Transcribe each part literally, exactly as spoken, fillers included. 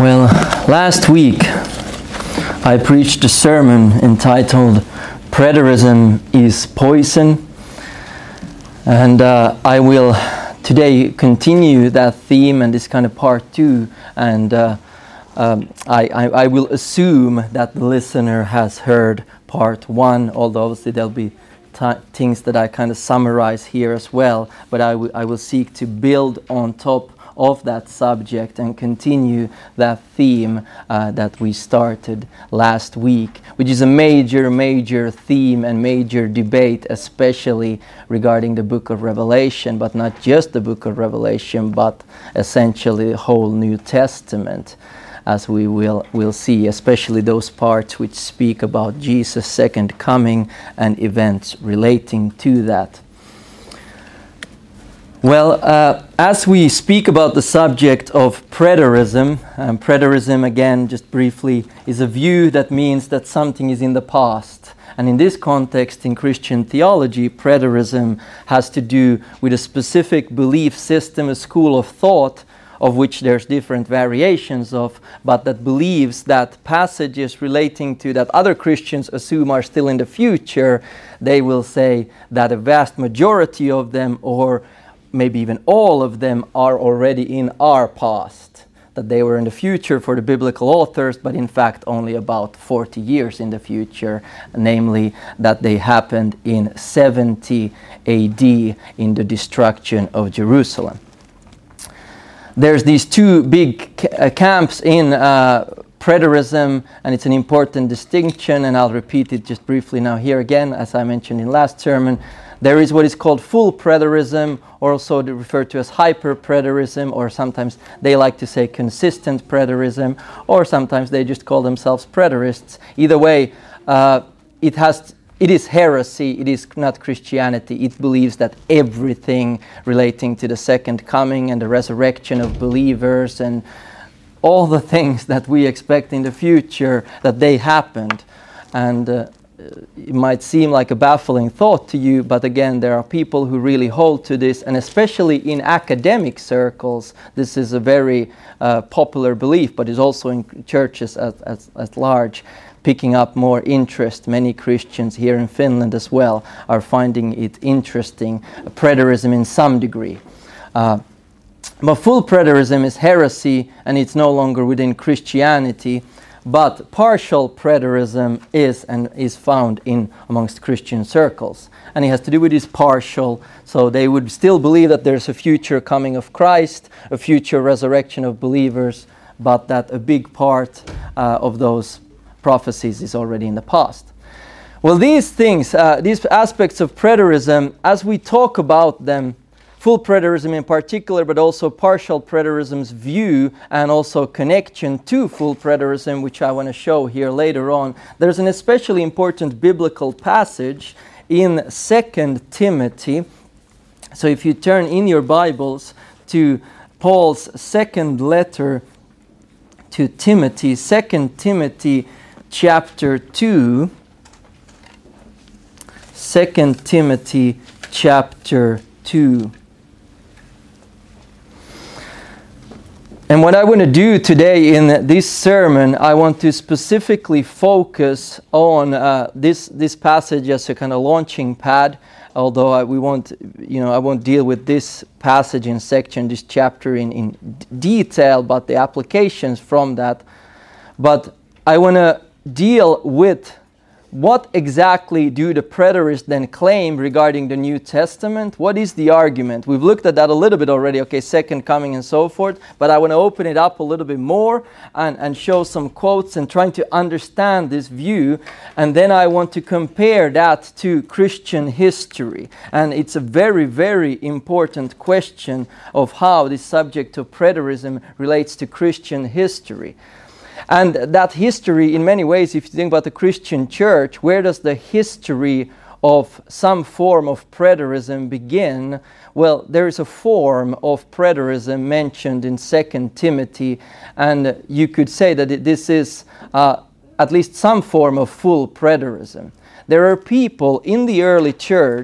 Well, last week I preached a sermon entitled Preterism is Poison, and uh, I will today continue that theme and this kind of part two, and uh, um, I, I, I will assume that the listener has heard part one, although obviously there'll be t- things that I kind of summarize here as well, but I, w- I will seek to build on top of that subject and continue that theme uh, that we started last week, which is a major, major theme and major debate, especially regarding the book of Revelation, but not just the book of Revelation, but essentially the whole New Testament, as we will will see, especially those parts which speak about Jesus' second coming and events relating to that. Well, uh, as we speak about the subject of preterism, um, preterism, again, just briefly, is a view that means that something is in the past. And in this context, in Christian theology, preterism has to do with a specific belief system, a school of thought, of which there's different variations of, but that believes that passages relating to that other Christians assume are still in the future, they will say that a vast majority of them, or maybe even all of them, are already in our past, that they were in the future for the biblical authors, but in fact only about forty years in the future, namely that they happened in seventy A D in the destruction of Jerusalem. There's these two big ca- uh, camps in uh, preterism, and it's an important distinction, and I'll repeat it just briefly now here again, as I mentioned in last sermon. There is what is called full preterism, or also referred to as hyper-preterism, or sometimes they like to say consistent preterism, or sometimes they just call themselves preterists. Either way, uh, it has it is heresy, it is not Christianity. It believes that everything relating to the second coming and the resurrection of believers and all the things that we expect in the future, that they happened. And uh, it might seem like a baffling thought to you, but again, there are people who really hold to this, and especially in academic circles, this is a very uh, popular belief, but is also in churches at, at, at large, picking up more interest. Many Christians here in Finland as well are finding it interesting, preterism in some degree. Uh, but full preterism is heresy, and it's no longer within Christianity. But partial preterism is and is found in amongst Christian circles, and it has to do with this partial. So they would still believe that there's a future coming of Christ, a future resurrection of believers, but that a big part uh, of those prophecies is already in the past. Well, these things, uh, these aspects of preterism, as we talk about them, full preterism in particular, but also partial preterism's view and also connection to full preterism, which I want to show here later on. There's an especially important biblical passage in Second Timothy. So if you turn in your Bibles to Paul's second letter to Timothy, Second Timothy chapter two, Second Timothy chapter two. And what I want to do today in this sermon, I want to specifically focus on uh, this this passage as a kind of launching pad. Although I, we won't, you know, I won't deal with this passage in section, this chapter in in d- detail, but the applications from that. But I want to deal with what exactly do the preterists then claim regarding the New Testament? What is the argument? We've looked at that a little bit already, okay, second coming and so forth, but I want to open it up a little bit more and, and show some quotes and trying to understand this view, and then I want to compare that to Christian history. And it's a very, very important question of how this subject of preterism relates to Christian history. And that history, in many ways, if you think about the Christian church, where does the history of some form of preterism begin? Well, there is a form of preterism mentioned in Second Timothy, and you could say that it, this is uh, at least some form of full preterism. There are people in the early church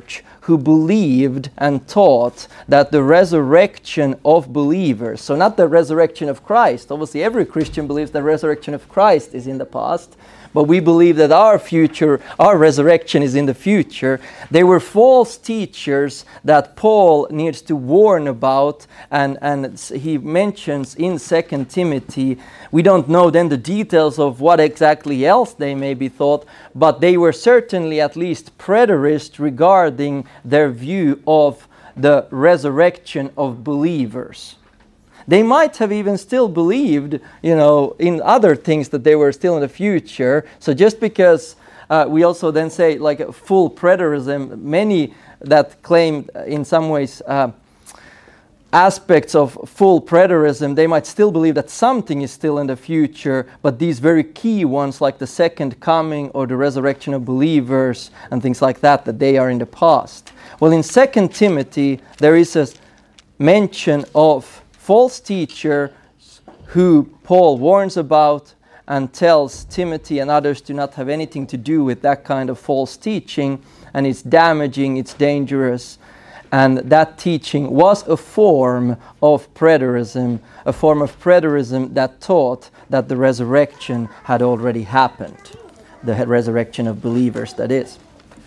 who believed and taught that the resurrection of believers, so not the resurrection of Christ, obviously every Christian believes the resurrection of Christ is in the past, but we believe that our future, our resurrection is in the future. They were false teachers that Paul needs to warn about, and, and he mentions in Second Timothy. We don't know then the details of what exactly else they may be thought, but they were certainly at least preterist regarding their view of the resurrection of believers. They might have even still believed, you know, in other things that they were still in the future. So just because uh, we also then say like full preterism, many that claim in some ways uh, aspects of full preterism, they might still believe that something is still in the future, but these very key ones like the second coming or the resurrection of believers and things like that, that they are in the past. Well, in Second Timothy, there is a mention of false teacher who Paul warns about and tells Timothy and others do not have anything to do with that kind of false teaching, and it's damaging, it's dangerous. And that teaching was a form of preterism, a form of preterism that taught that the resurrection had already happened, the resurrection of believers, that is.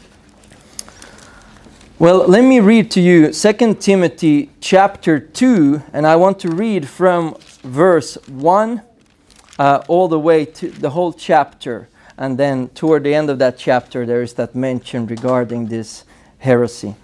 Well, let me read to you Second Timothy chapter two, and I want to read from verse one uh, all the way to the whole chapter, and then toward the end of that chapter there is that mention regarding this heresy.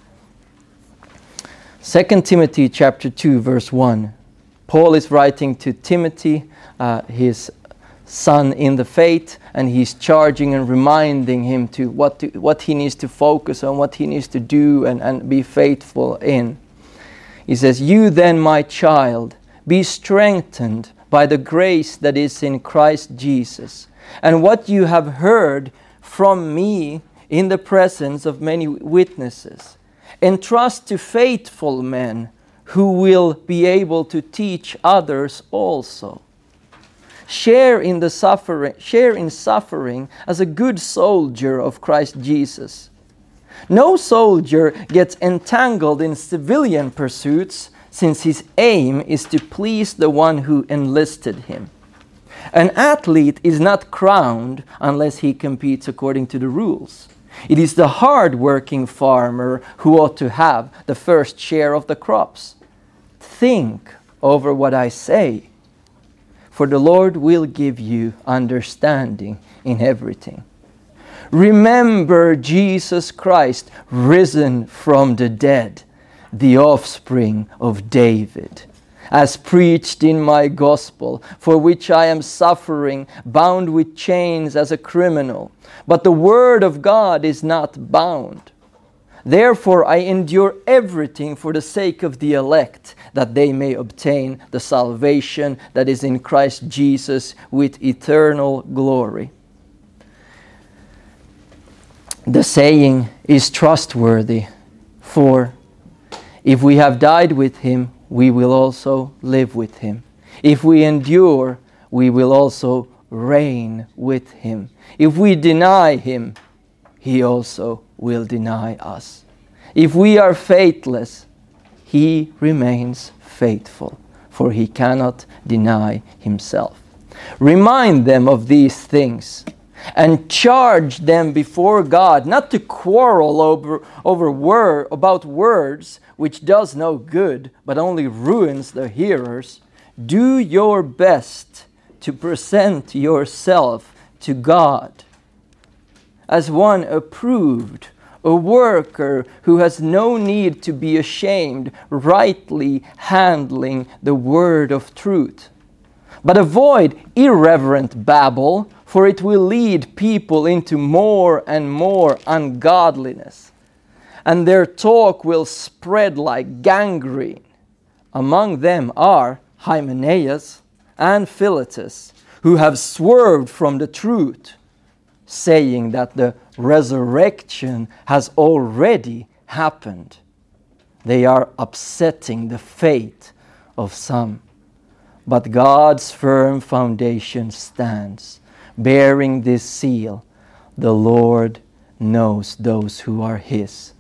Second Timothy chapter two, verse one. Paul is writing to Timothy, uh, his son in the faith, and he's charging and reminding him to what to, what he needs to focus on, what he needs to do and, and be faithful in. He says, "You then, my child, be strengthened by the grace that is in Christ Jesus, and what you have heard from me in the presence of many witnesses. Entrust to faithful men who will be able to teach others also. Share in the suffering, share in suffering as a good soldier of Christ Jesus. No soldier gets entangled in civilian pursuits, since his aim is to please the one who enlisted him. An athlete is not crowned unless he competes according to the rules. It is the hard-working farmer who ought to have the first share of the crops. Think over what I say, for the Lord will give you understanding in everything. Remember Jesus Christ, risen from the dead, the offspring of David, as preached in my gospel, for which I am suffering, bound with chains as a criminal. But the word of God is not bound. Therefore I endure everything for the sake of the elect, that they may obtain the salvation that is in Christ Jesus with eternal glory." The saying is trustworthy, for if we have died with him, we will also live with him. If we endure, we will also reign with him. If we deny him, he also will deny us. If we are faithless, he remains faithful, for he cannot deny himself. Remind them of these things, and charge them before God not to quarrel over, over word, about words, which does no good, but only ruins the hearers. Do your best to present yourself to God as one approved, a worker who has no need to be ashamed, rightly handling the word of truth. But avoid irreverent babble, for it will lead people into more and more ungodliness, and their talk will spread like gangrene. Among them are Hymenaeus and Philetus, who have swerved from the truth, saying that the resurrection has already happened. They are upsetting the faith of some. But God's firm foundation stands, bearing this seal: the Lord knows those who are his.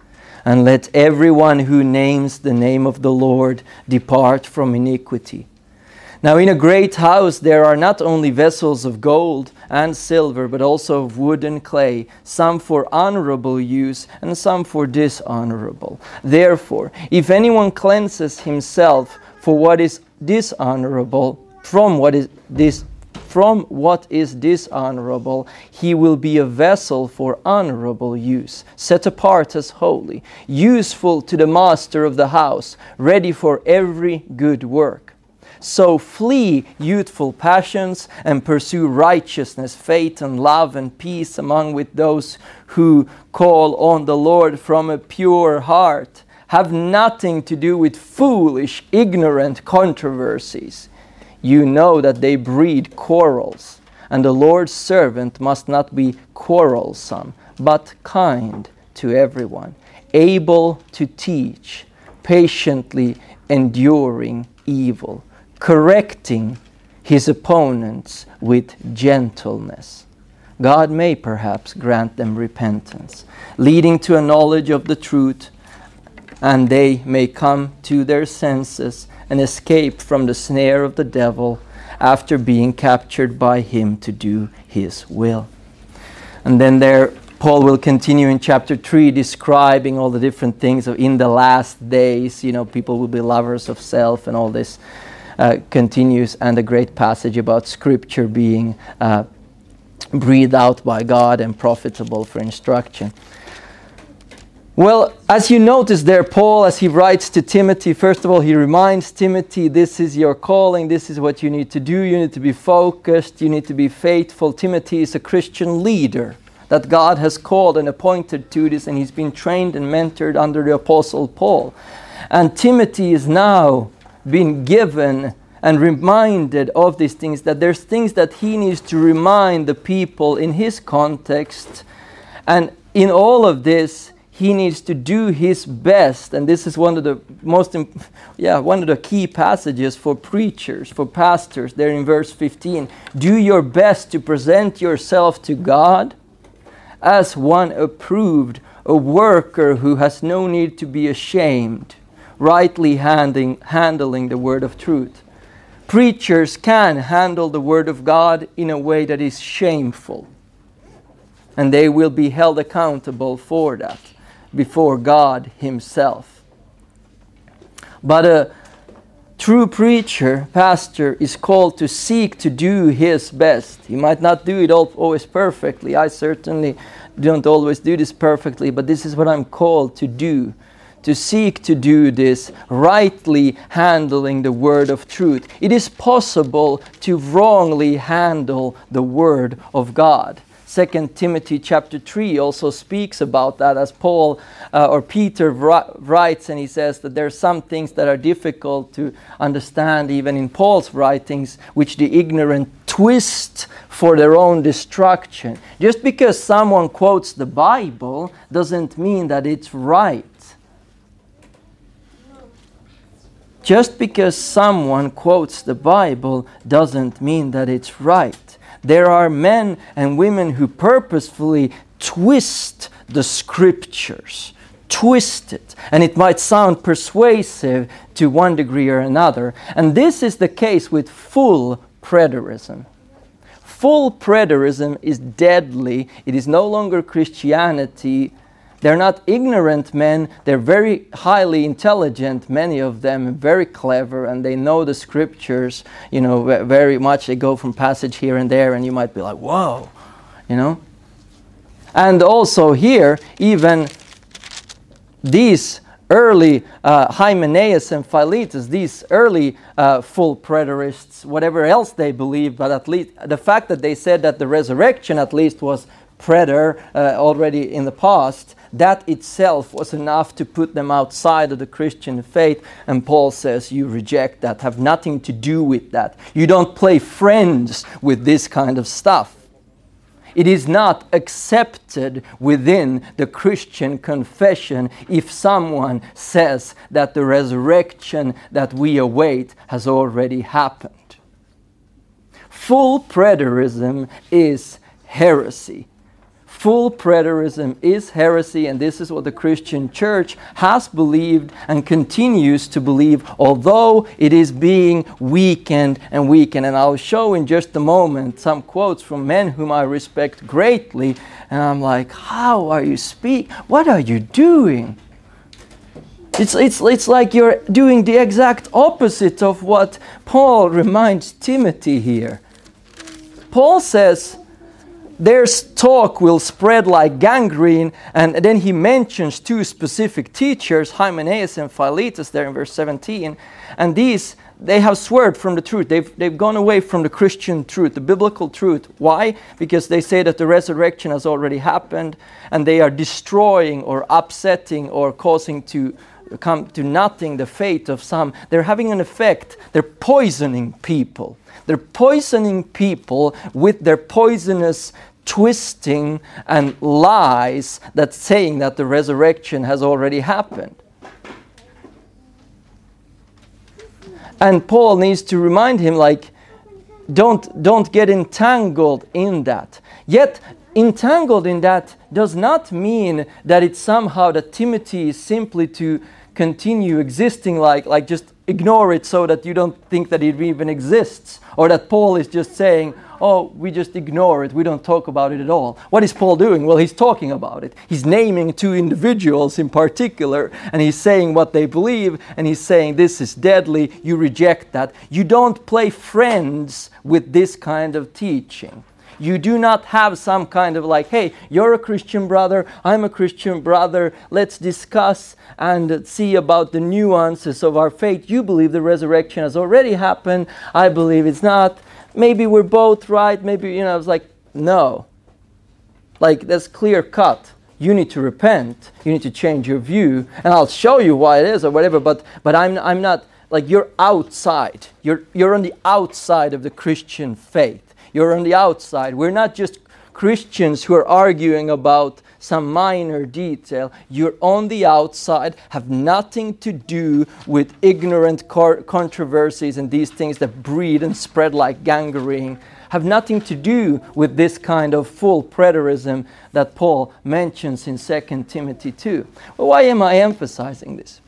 And let everyone who names the name of the Lord depart from iniquity. Now in a great house there are not only vessels of gold and silver, but also of wood and clay, some for honorable use and some for dishonorable. Therefore, if anyone cleanses himself for what is dishonorable, from what is this from what is dishonorable, he will be a vessel for honorable use, set apart as holy, useful to the master of the house, ready for every good work. So flee youthful passions and pursue righteousness, faith and love and peace among with those who call on the Lord from a pure heart. Have nothing to do with foolish, ignorant controversies. You know that they breed quarrels, and the Lord's servant must not be quarrelsome, but kind to everyone, able to teach, patiently enduring evil, correcting his opponents with gentleness. God may perhaps grant them repentance, leading to a knowledge of the truth, and they may come to their senses and escape from the snare of the devil after being captured by him to do his will. And then there Paul will continue in chapter three describing all the different things of in the last days, you know, people will be lovers of self and all this uh, continues, and a great passage about scripture being uh, breathed out by God and profitable for instruction. Well, as you notice there, Paul, as he writes to Timothy, first of all, he reminds Timothy, this is your calling, this is what you need to do, you need to be focused, you need to be faithful. Timothy is a Christian leader that God has called and appointed to this, and he's been trained and mentored under the Apostle Paul. And Timothy is now being given and reminded of these things, that there's things that he needs to remind the people in his context. And in all of this, he needs to do his best, and this is one of the most, imp- yeah, one of the key passages for preachers, for pastors, there in verse fifteen. Do your best to present yourself to God as one approved, a worker who has no need to be ashamed, rightly handling, handling the word of truth. Preachers can handle the word of God in a way that is shameful, and they will be held accountable for that before God himself. But a true preacher, pastor, is called to seek to do his best. He might not do it all, always perfectly. I certainly don't always do this perfectly, but this is what I'm called to do. To seek to do this, rightly handling the word of truth. It is possible to wrongly handle the word of God. Second Timothy chapter three also speaks about that, as Paul uh, or Peter writes, and he says that there are some things that are difficult to understand even in Paul's writings, which the ignorant twist for their own destruction. Just because someone quotes the Bible doesn't mean that it's right. Just because someone quotes the Bible doesn't mean that it's right. There are men and women who purposefully twist the scriptures, twist it, and it might sound persuasive to one degree or another. And this is the case with full preterism. Full preterism is deadly. It is no longer Christianity. They're not ignorant men. They're very highly intelligent, many of them, very clever, and they know the scriptures, you know, very much. They go from passage here and there, and you might be like, whoa, you know. And also here, even these early uh, Hymenaeus and Philetus, these early uh, full preterists, whatever else they believed, but at least the fact that they said that the resurrection at least was preter uh, already in the past, that itself was enough to put them outside of the Christian faith. And Paul says, you reject that, have nothing to do with that. You don't play friends with this kind of stuff. It is not accepted within the Christian confession if someone says that the resurrection that we await has already happened. Full preterism is heresy. Full preterism is heresy, and this is what the Christian church has believed and continues to believe, although it is being weakened and weakened. And I'll show in just a moment some quotes from men whom I respect greatly, and I'm like, how are you speaking? What are you doing? It's, it's, it's like you're doing the exact opposite of what Paul reminds Timothy here. Paul says, their talk will spread like gangrene, and then he mentions two specific teachers, Hymenaeus and Philetus, there in verse seventeen. And these, they have swerved from the truth. They've, they've gone away from the Christian truth, the biblical truth. Why? Because they say that the resurrection has already happened, and they are destroying or upsetting or causing to come to nothing the faith of some. They're having an effect. They're poisoning people. They're poisoning people with their poisonous twisting and lies that's saying that the resurrection has already happened. And Paul needs to remind him, like, don't, don't get entangled in that. Yet, entangled in that does not mean that it's somehow that Timothy is simply to continue existing, like, like just ignore it so that you don't think that it even exists. Or that Paul is just saying, oh, we just ignore it, we don't talk about it at all. What is Paul doing? Well, he's talking about it. He's naming two individuals in particular, and he's saying what they believe, and he's saying this is deadly, you reject that. You don't play friends with this kind of teaching. You do not have some kind of like, hey, you're a Christian brother, I'm a Christian brother, let's discuss and see about the nuances of our faith. You believe the resurrection has already happened, I believe it's not. Maybe we're both right, maybe, you know, I was like, no. Like, that's clear cut. You need to repent, you need to change your view, and I'll show you why it is or whatever, but but I'm I'm not, like, you're outside. You're you're on the outside of the Christian faith. You're on the outside. We're not just Christians who are arguing about some minor detail. You're on the outside, have nothing to do with ignorant cor- controversies and these things that breed and spread like gangrene. Have nothing to do with this kind of full preterism that Paul mentions in Second Timothy two. Well, why am I emphasizing this?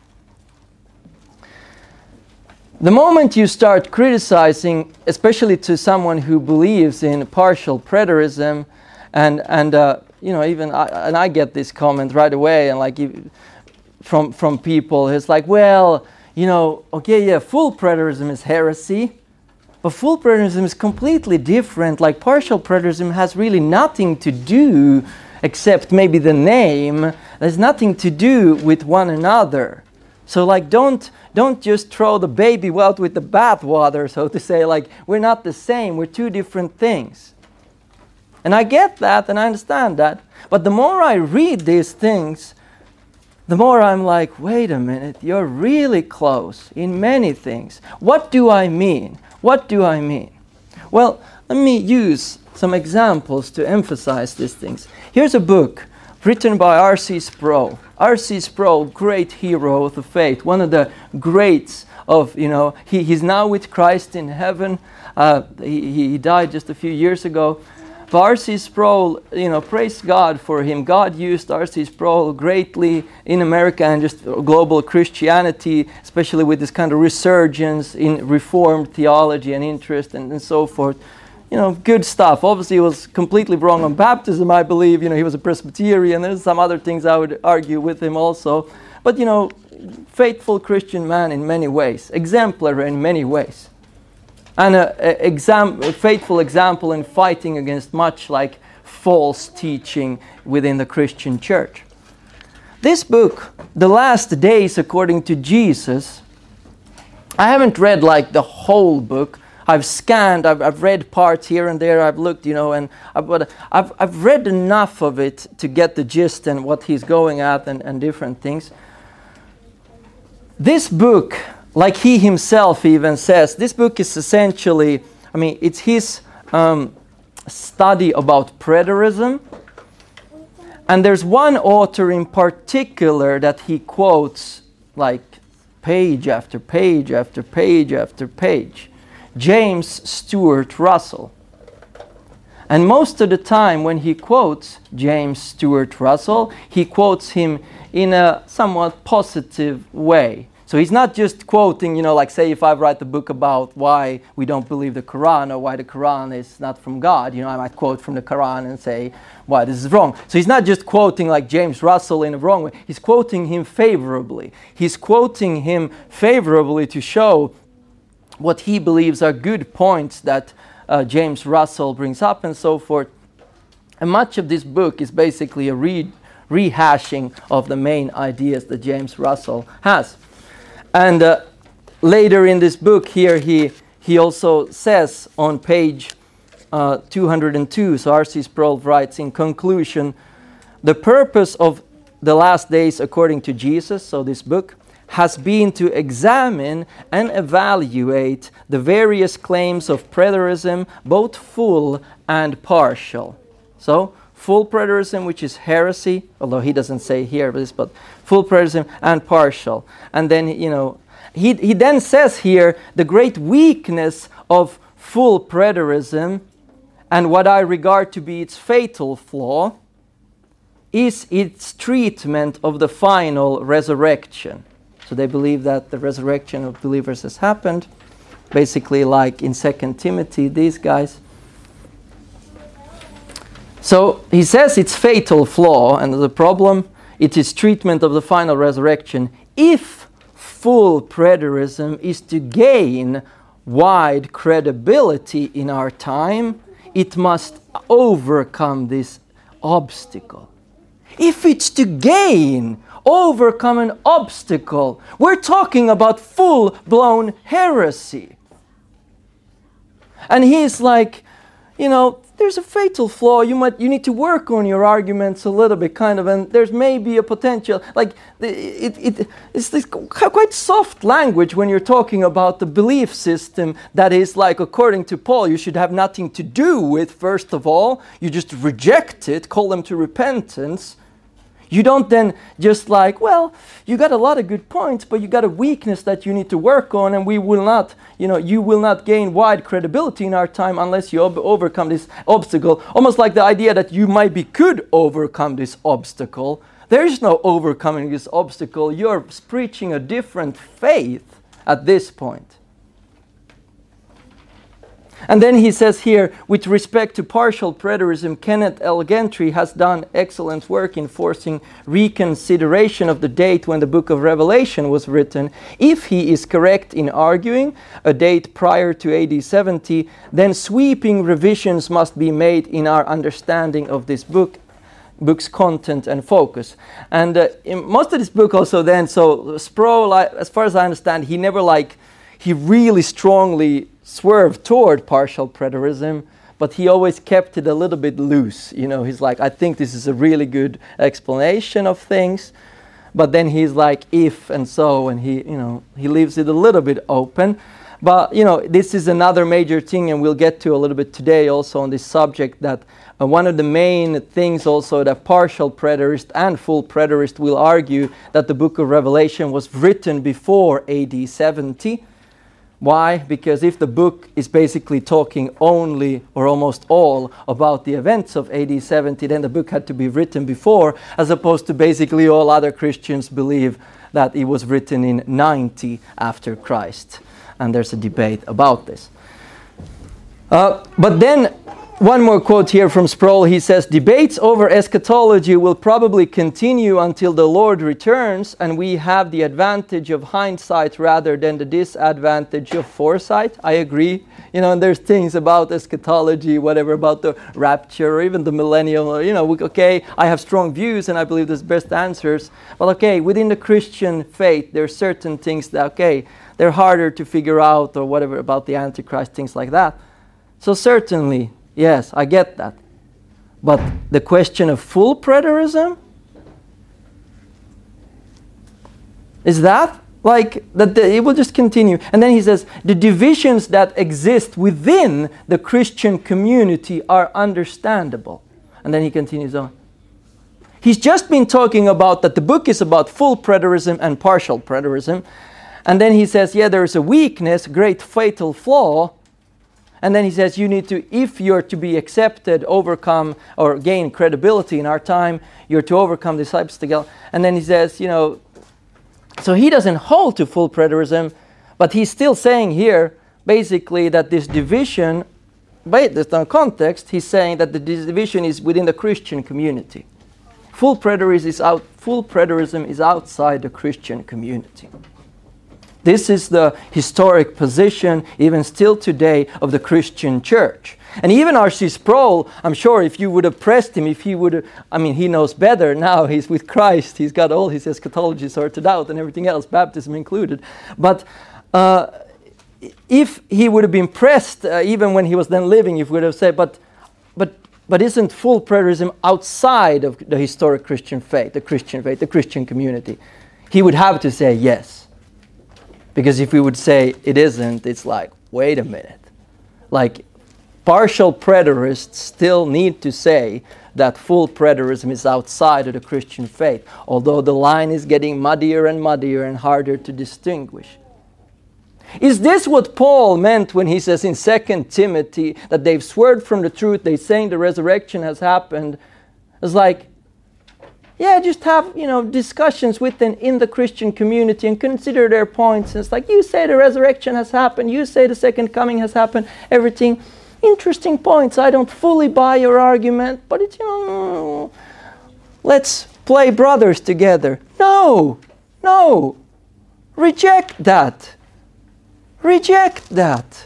The moment you start criticizing, especially to someone who believes in partial preterism, and and uh, you know, even I, and I get this comment right away, and like from from people, it's like, well, you know, okay, yeah, full preterism is heresy, but full preterism is completely different. Like, partial preterism has really nothing to do, except maybe the name. There's nothing to do with one another. So, like, don't don't just throw the baby out with the bathwater, so to say. Like, we're not the same. We're two different things. And I get that, and I understand that. But the more I read these things, the more I'm like, wait a minute, you're really close in many things. What do I mean? What do I mean? Well, let me use some examples to emphasize these things. Here's a book written by R C Sproul. R C Sproul, great hero of the faith, one of the greats of, you know, he, he's now with Christ in heaven. Uh, he, he died just a few years ago. But R C Sproul, you know, praise God for him. God used R C Sproul greatly in America and just global Christianity, especially with this kind of resurgence in Reformed theology and interest and, and so forth. You know, good stuff. Obviously, he was completely wrong on baptism, I believe. You know, he was a Presbyterian. There's some other things I would argue with him also. But, you know, faithful Christian man in many ways. Exemplary in many ways. And a, a, exam, a faithful example in fighting against much like false teaching within the Christian church. This book, The Last Days According to Jesus, I haven't read like the whole book. I've scanned, I've, I've read parts here and there, I've looked, you know, and I've, but I've, I've read enough of it to get the gist and what he's going at and, and different things. This book, like he himself even says, this book is essentially, I mean, it's his um, study about preterism. And there's one author in particular that he quotes like page after page after page after page. James Stuart Russell. And most of the time when he quotes James Stuart Russell, he quotes him in a somewhat positive way. So he's not just quoting, you know, like say if I write a book about why we don't believe the Quran or why the Quran is not from God, you know, I might quote from the Quran and say why this is wrong. So he's not just quoting like James Russell in a wrong way. He's quoting him favorably. He's quoting him favorably to show what he believes are good points that uh, James Russell brings up and so forth. And much of this book is basically a re- rehashing of the main ideas that James Russell has. And uh, later in this book here, he he also says on page uh, two hundred two, so R C Sproul writes in conclusion, the purpose of the last days according to Jesus, so this book, has been to examine and evaluate the various claims of preterism, both full and partial. So, full preterism, which is heresy, although he doesn't say here this, but full preterism and partial. And then, you know, he, he then says here the great weakness of full preterism and what I regard to be its fatal flaw is its treatment of the final resurrection. So they believe that the resurrection of believers has happened, basically like in Second Timothy, these guys. So he says its fatal flaw, and the problem, it is treatment of the final resurrection. If full preterism is to gain wide credibility in our time, it must overcome this obstacle. If it's to gain, overcome an obstacle, we're talking about full-blown heresy. And he's like, you know, there's a fatal flaw. You might, you need to work on your arguments a little bit, kind of, and there's maybe a potential. Like, it, it, it's this quite soft language when you're talking about the belief system that is like, according to Paul, you should have nothing to do with, first of all. You just reject it, call them to repentance. You don't then just like, well, you got a lot of good points, but you got a weakness that you need to work on, and we will not, you know, you will not gain wide credibility in our time unless you ob- overcome this obstacle. Almost like the idea that you might be could overcome this obstacle. There is no overcoming this obstacle. You're preaching a different faith at this point. And then he says here, with respect to partial preterism, Kenneth L. Gentry has done excellent work in forcing reconsideration of the date when the book of Revelation was written. If he is correct in arguing a date prior to A D seventy, then sweeping revisions must be made in our understanding of this book, book's content and focus. And uh, in most of this book also then, so Sproul, as far as I understand, he never like, he really strongly swerved toward partial preterism, but he always kept it a little bit loose. You know, he's like, I think this is a really good explanation of things, but then he's like, if and so, and he, you know, he leaves it a little bit open. But, you know, this is another major thing, and we'll get to a little bit today also on this subject, that uh, one of the main things also that partial preterist and full preterist will argue that the book of Revelation was written before A D seventy. Why? Because if the book is basically talking only or almost all about the events of A D seventy, then the book had to be written before, as opposed to basically all other Christians believe that it was written in ninety after Christ. And there's a debate about this. Uh, but then, one more quote here from Sproul. He says, debates over eschatology will probably continue until the Lord returns, and we have the advantage of hindsight rather than the disadvantage of foresight. I agree. You know, and there's things about eschatology, whatever, about the rapture, or even the millennium. You know, okay, I have strong views, and I believe there's best answers. But okay, within the Christian faith, there are certain things that, okay, they're harder to figure out, or whatever, about the Antichrist, things like that. So certainly, yes, I get that. But the question of full preterism? Is that like that the, it will just continue? And then he says, the divisions that exist within the Christian community are understandable. And then he continues on. He's just been talking about that the book is about full preterism and partial preterism. And then he says, yeah, there is a weakness, great fatal flaw. And then he says you need to, if you're to be accepted, overcome, or gain credibility in our time, you're to overcome disciples together. And then he says, you know, so he doesn't hold to full preterism, but he's still saying here, basically, that this division, based on context, he's saying that the division is within the Christian community. Full preterism is out. Full preterism is outside the Christian community. This is the historic position, even still today, of the Christian church. And even R C Sproul, I'm sure if you would have pressed him, if he would have, I mean, he knows better now, he's with Christ, he's got all his eschatology sorted out and everything else, baptism included. But uh, if he would have been pressed, uh, even when he was then living, if he would have said, but, but, but isn't full preterism outside of the historic Christian faith, the Christian faith, the Christian community? He would have to say yes. Because if we would say it isn't, it's like, wait a minute. Like, partial preterists still need to say that full preterism is outside of the Christian faith, although the line is getting muddier and muddier and harder to distinguish. Is this what Paul meant when he says in Second Timothy that they've swerved from the truth, they're saying the resurrection has happened? It's like, yeah, just have, you know, discussions with them in the Christian community and consider their points. And it's like, you say the resurrection has happened, you say the second coming has happened, everything. Interesting points. I don't fully buy your argument, but it's, you know, let's play brothers together. No, no, reject that. Reject that.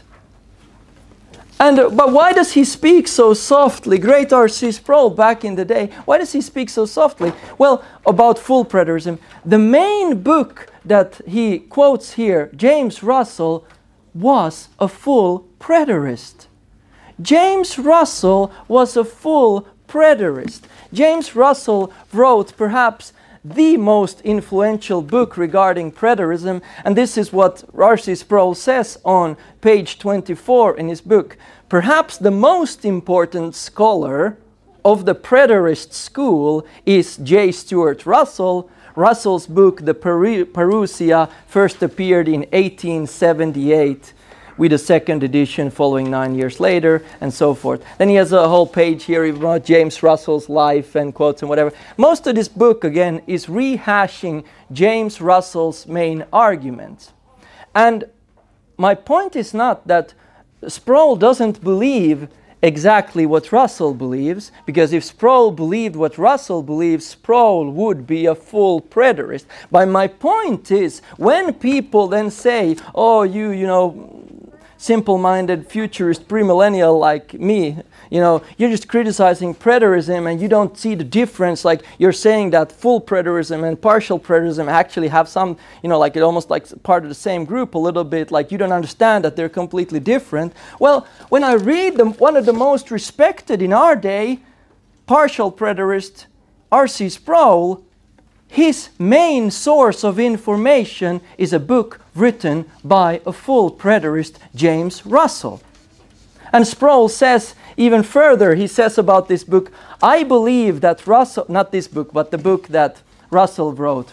And uh, but why does he speak so softly? Great R C Sproul back in the day. Why does he speak so softly? Well, about full preterism. The main book that he quotes here, James Russell, was a full preterist. James Russell was a full preterist. James Russell wrote perhaps the most influential book regarding preterism, and this is what R C Sproul says on page twenty-four in his book. Perhaps the most important scholar of the preterist school is J. Stuart Russell. Russell's book, The Paru- Parousia, first appeared in eighteen seventy-eight, with a second edition following nine years later, and so forth. Then he has a whole page here about James Russell's life and quotes and whatever. Most of this book, again, is rehashing James Russell's main arguments. And my point is not that Sproul doesn't believe exactly what Russell believes, because if Sproul believed what Russell believes, Sproul would be a full preterist. But my point is, when people then say, oh, you, you know, simple-minded futurist premillennial like me, you know, you're just criticizing preterism and you don't see the difference, like you're saying that full preterism and partial preterism actually have some, you know, like it almost like part of the same group a little bit, like you don't understand that they're completely different. Well, when I read them, one of the most respected in our day, partial preterist, R C Sproul, his main source of information is a book written by a full preterist, James Russell. And Sproul says even further, he says about this book, I believe that Russell, not this book, but the book that Russell wrote,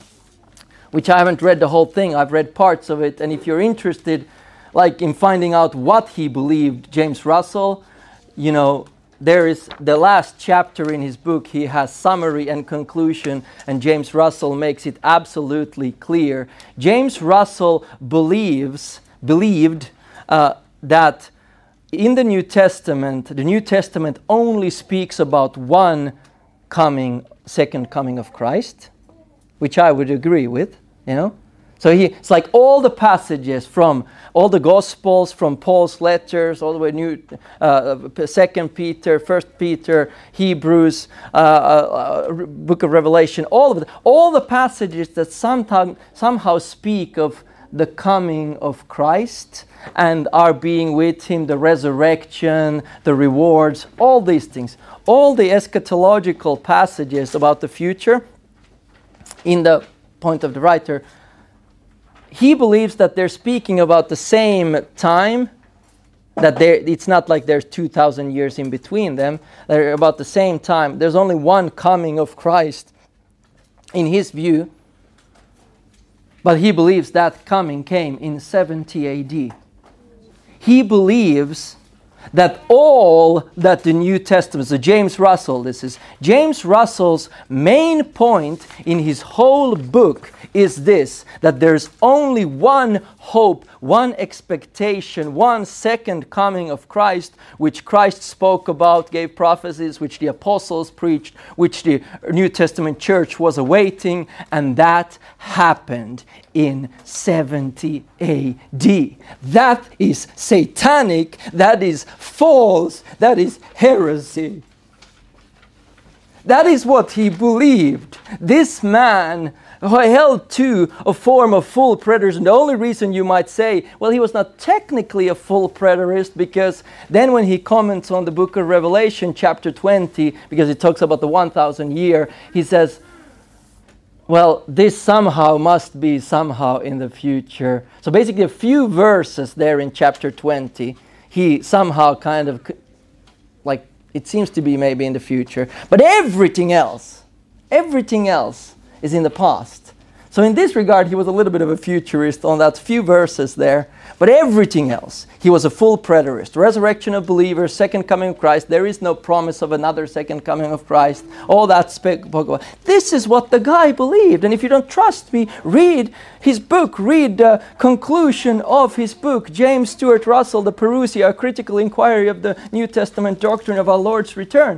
which I haven't read the whole thing, I've read parts of it, and if you're interested like in finding out what he believed, James Russell, you know, there is the last chapter in his book, he has summary and conclusion, and James Russell makes it absolutely clear. James Russell believes, believed uh, that in the New Testament, the New Testament only speaks about one coming, second coming of Christ, which I would agree with, you know. So he, it's like all the passages from all the Gospels, from Paul's letters, all the way New, uh, Second Peter, First Peter, Hebrews, uh, uh, Book of Revelation, all of it, all the passages that sometime, somehow speak of the coming of Christ and our being with Him, the resurrection, the rewards, all these things, all the eschatological passages about the future, in the point of the writer, he believes that they're speaking about the same time, that it's not like there's two thousand years in between them. They're about the same time. There's only one coming of Christ in his view, but he believes that coming came in seventy A D. he believes that all that the New Testament, so James Russell, this is James Russell's main point in his whole book is this, that there's only one hope, one expectation, one second coming of Christ, which Christ spoke about, gave prophecies, which the apostles preached, which the New Testament church was awaiting, and that happened in seventy A D. That is satanic, that is false, that is heresy. That is what he believed. This man held to a form of full preterism. The only reason you might say, well, he was not technically a full preterist, because then when he comments on the book of Revelation, chapter twenty, because it talks about the one thousand year, he says, well, this somehow must be somehow in the future. So basically a few verses there in chapter twenty, he somehow kind of, like, it seems to be maybe in the future. But everything else, everything else is in the past. So in this regard, he was a little bit of a futurist on that few verses there. But everything else, he was a full preterist. Resurrection of believers, second coming of Christ. There is no promise of another second coming of Christ. All that spoke about. This is what the guy believed. And if you don't trust me, read his book. Read the conclusion of his book. James Stuart Russell, The Parousia, A Critical Inquiry of the New Testament Doctrine of Our Lord's Return.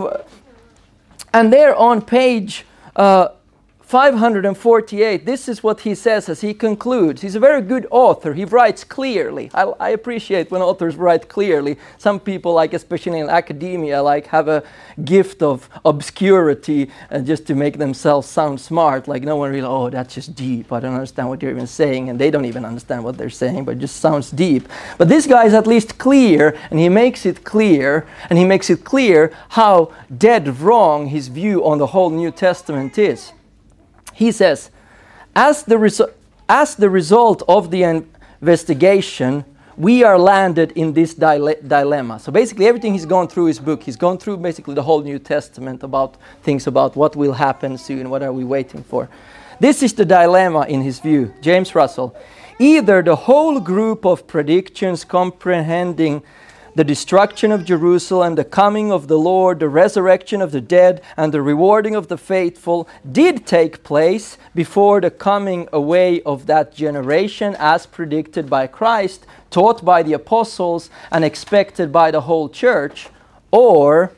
And there on page Uh, five hundred forty-eight, this is what he says as he concludes. He's a very good author. He writes clearly. I, I appreciate when authors write clearly. Some people, like especially in academia, like have a gift of obscurity uh, just to make themselves sound smart. Like no one really, oh, that's just deep. I don't understand what you're even saying. And they don't even understand what they're saying, but it just sounds deep. But this guy is at least clear, and he makes it clear, and he makes it clear how dead wrong his view on the whole New Testament is. He says, as the, resu- as the result of the investigation, we are landed in this dile- dilemma. So basically everything he's gone through his book, he's gone through basically the whole New Testament about things about what will happen soon, what are we waiting for. This is the dilemma in his view, James Russell. Either the whole group of predictions comprehending the destruction of Jerusalem, the coming of the Lord, the resurrection of the dead, and the rewarding of the faithful did take place before the coming away of that generation as predicted by Christ, taught by the apostles, and expected by the whole church, or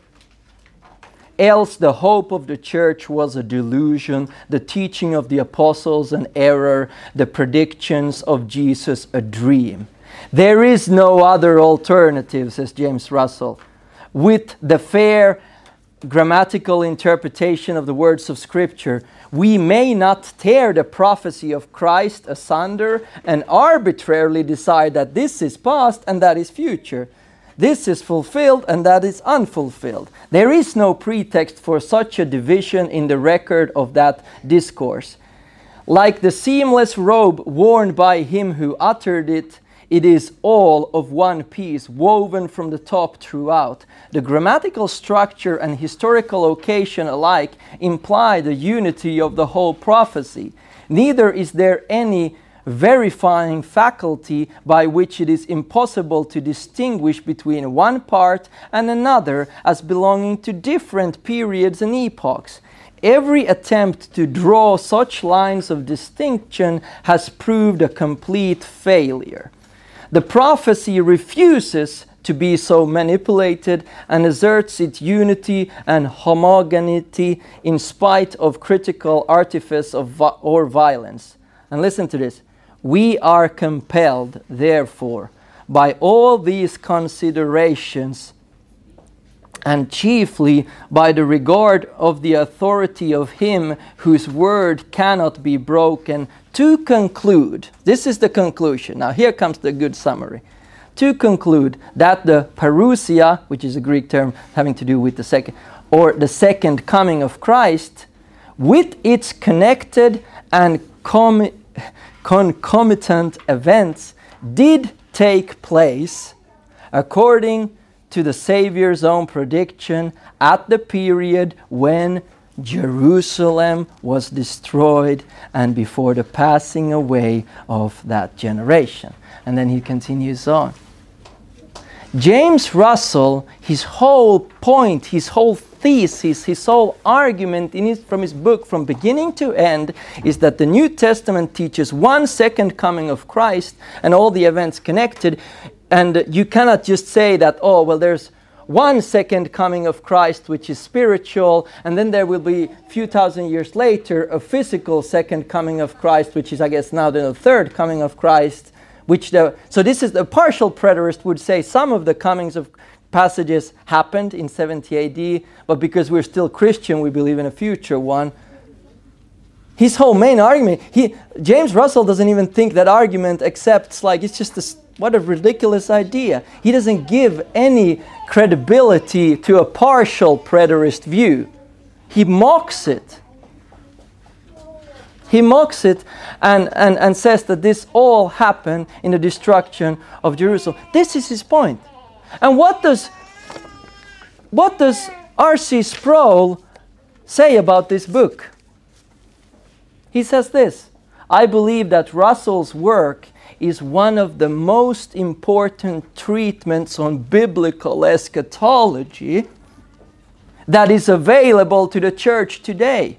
else the hope of the church was a delusion, the teaching of the apostles an error, the predictions of Jesus a dream. There is no other alternative, says James Russell. With the fair grammatical interpretation of the words of Scripture, we may not tear the prophecy of Christ asunder and arbitrarily decide that this is past and that is future. This is fulfilled and that is unfulfilled. There is no pretext for such a division in the record of that discourse. Like the seamless robe worn by him who uttered it, it is all of one piece, woven from the top throughout. The grammatical structure and historical occasion alike imply the unity of the whole prophecy. Neither is there any verifying faculty by which it is impossible to distinguish between one part and another as belonging to different periods and epochs. Every attempt to draw such lines of distinction has proved a complete failure. The prophecy refuses to be so manipulated and asserts its unity and homogeneity in spite of critical artifice of vi- or violence. And listen to this. We are compelled, therefore, by all these considerations, and chiefly by the regard of the authority of him whose word cannot be broken, to conclude, this is the conclusion, now here comes the good summary, to conclude that the parousia, which is a Greek term having to do with the second, or the second coming of Christ, with its connected and com- concomitant events, did take place according to the Savior's own prediction at the period when Jerusalem was destroyed and before the passing away of that generation. And then he continues on. James Russell, his whole point, his whole thesis, his whole argument in his, from his book from beginning to end is that the New Testament teaches one second coming of Christ and all the events connected. And you cannot just say that, oh, well, there's one second coming of Christ, which is spiritual, and then there will be a few thousand years later a physical second coming of Christ, which is, I guess, now the third coming of Christ. Which the, so this is the partial preterist would say some of the comings of passages happened in seventy A D, but because we're still Christian, we believe in a future one. His whole main argument, he James Russell doesn't even think that argument accepts, like, it's just a, what a ridiculous idea. He doesn't give any credibility to a partial preterist view. He mocks it. He mocks it and, and, and says that this all happened in the destruction of Jerusalem. This is his point. And what does what does R C Sproul say about this book? He says this: I believe that Russell's work is one of the most important treatments on biblical eschatology that is available to the church today.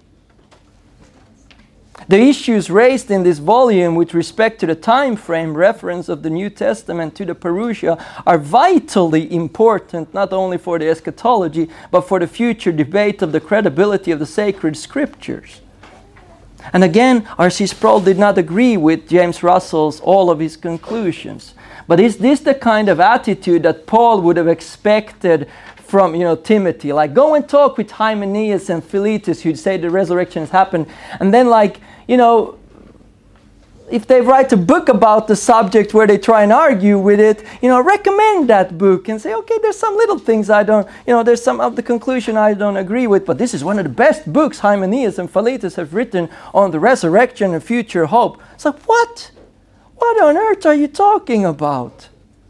The issues raised in this volume with respect to the time frame reference of the New Testament to the Parousia are vitally important, not only for the eschatology, but for the future debate of the credibility of the sacred scriptures. And again, R C Sproul did not agree with James Russell's all of his conclusions. But is this the kind of attitude that Paul would have expected from, you know, Timothy? Like, go and talk with Hymenaeus and Philetus, who'd say the resurrection has happened, and then, like, you know, if they write a book about the subject where they try and argue with it, you know, recommend that book and say, okay, there's some little things I don't, you know, there's some of the conclusion I don't agree with, but this is one of the best books Hymenaeus and Philetus have written on the resurrection and future hope. It's like, what? What on earth are you talking about?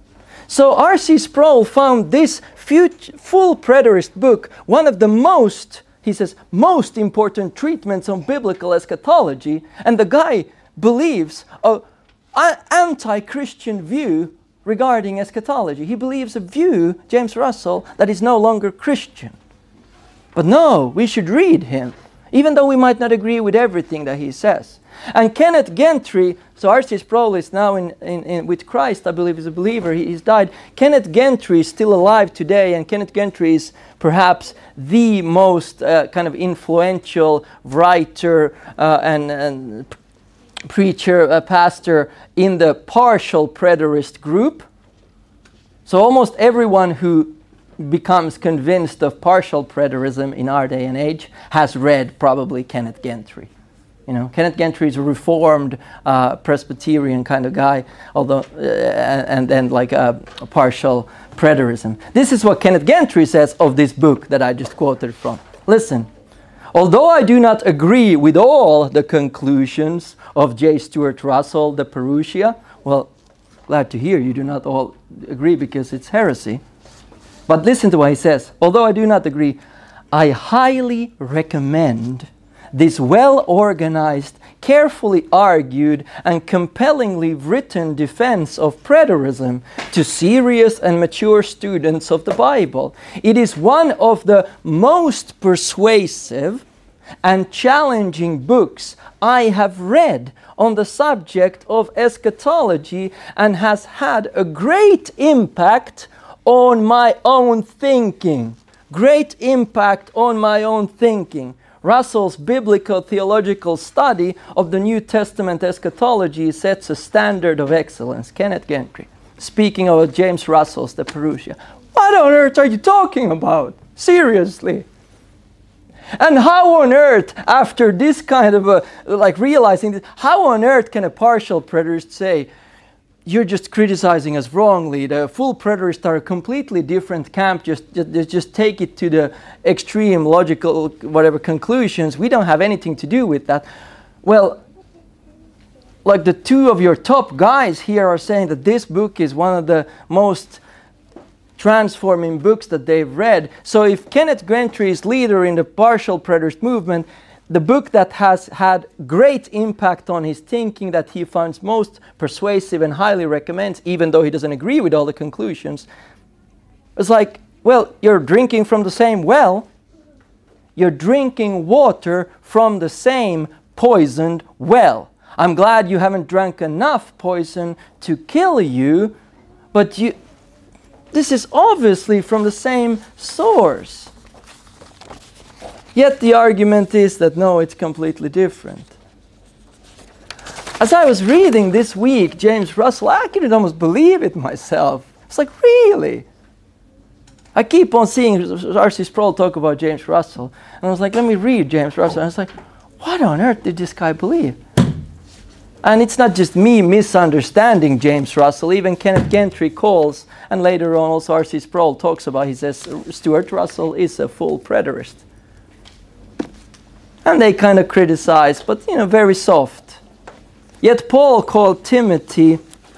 So R C Sproul found this future, full preterist book one of the most, he says, most important treatments on biblical eschatology, and the guy believes an anti-Christian view regarding eschatology. He believes a view, James Russell, that is no longer Christian. But no, we should read him, even though we might not agree with everything that he says. And Kenneth Gentry, so R C Sproul is now in, in, in, with Christ, I believe, is a believer. He, he's died. Kenneth Gentry is still alive today, and Kenneth Gentry is perhaps the most uh, kind of influential writer uh, and, and preacher, uh, pastor in the partial preterist group. So almost everyone who becomes convinced of partial preterism in our day and age has read probably Kenneth Gentry. You know, Kenneth Gentry is a reformed uh, Presbyterian kind of guy, although uh, and then like a, a partial preterism. This is what Kenneth Gentry says of this book that I just quoted from. Listen. Although I do not agree with all the conclusions of J. Stuart Russell, the Parousia, well, glad to hear you do not all agree because it's heresy. But listen to what he says. Although I do not agree, I highly recommend this well-organized, carefully argued, and compellingly written defense of preterism to serious and mature students of the Bible. It is one of the most persuasive and challenging books I have read on the subject of eschatology, and has had a great impact on my own thinking. Great impact on my own thinking. Russell's biblical theological study of the New Testament eschatology sets a standard of excellence. Kenneth Gentry, speaking of James Russell's The Parousia. What on earth are you talking about? Seriously. And how on earth, after this kind of a, like realizing this, how on earth can a partial preterist say, you're just criticizing us wrongly? The full preterists are a completely different camp. Just, just, just take it to the extreme logical, whatever conclusions. We don't have anything to do with that. Well, like the two of your top guys here are saying that this book is one of the most transforming books that they've read. So if Kenneth Gentry is leader in the partial preterist movement, the book that has had great impact on his thinking, that he finds most persuasive and highly recommends, even though he doesn't agree with all the conclusions, It's like, well, you're drinking from the same well. You're drinking water from the same poisoned well. I'm glad you haven't drank enough poison to kill you, but you, this is obviously from the same source. Yet the argument is that no, it's completely different. As I was reading this week James Russell, I couldn't almost believe it myself. It's like, really? I keep on seeing R C Sproul talk about James Russell, and I was like, let me read James Russell. And I was like, what on earth did this guy believe? And it's not just me misunderstanding James Russell. Even Kenneth Gentry calls, and later on also R C Sproul talks about, he says, Stuart Russell is a full preterist. And they kind of criticize, but, you know, very soft. Yet Paul called Timothy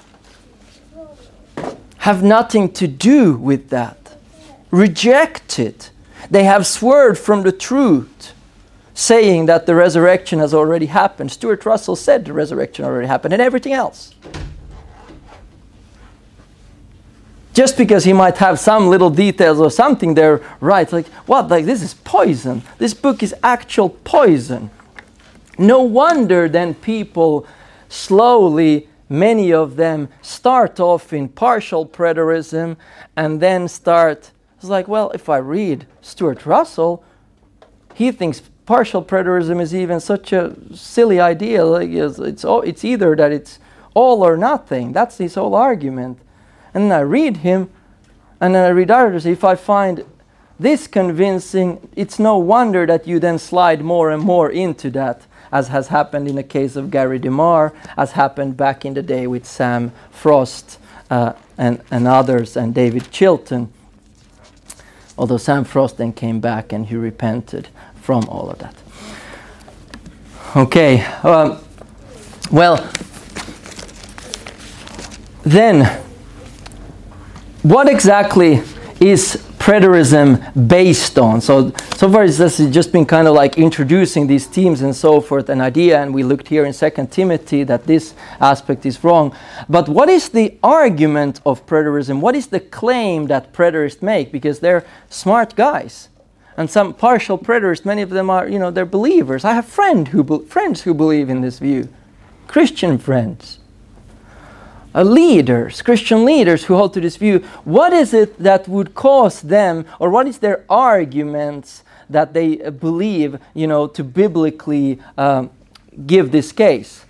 have nothing to do with that. Reject it. They have swerved from the truth, saying that the resurrection has already happened. Stuart Russell said the resurrection already happened, and everything else. Just because he might have some little details or something there right, like, what, like this is poison. This book is actual poison. No wonder then people slowly, many of them, start off in partial preterism and then start, it's like, well, if I read Stuart Russell, he thinks partial preterism is even such a silly idea. Like it's, it's, it's either that it's all or nothing. That's his whole argument. And then I read him, and then I read others. If I find this convincing, it's no wonder that you then slide more and more into that, as has happened in the case of Gary DeMar, as happened back in the day with Sam Frost uh, and, and others, and David Chilton. Although Sam Frost then came back and he repented from all of that. Okay, um, well, then, what exactly is preterism based on? So, so far it's just, it's just been kind of like introducing these themes and so forth, an idea, and we looked here in Second Timothy that this aspect is wrong. But what is the argument of preterism? What is the claim that preterists make? Because they're smart guys. And some partial preterists, many of them are, you know, they're believers. I have friend who be- friends who believe in this view. Christian friends. Uh, leaders, Christian leaders who hold to this view. What is it that would cause them, or what is their arguments that they uh, believe, you know, to biblically um, give this case?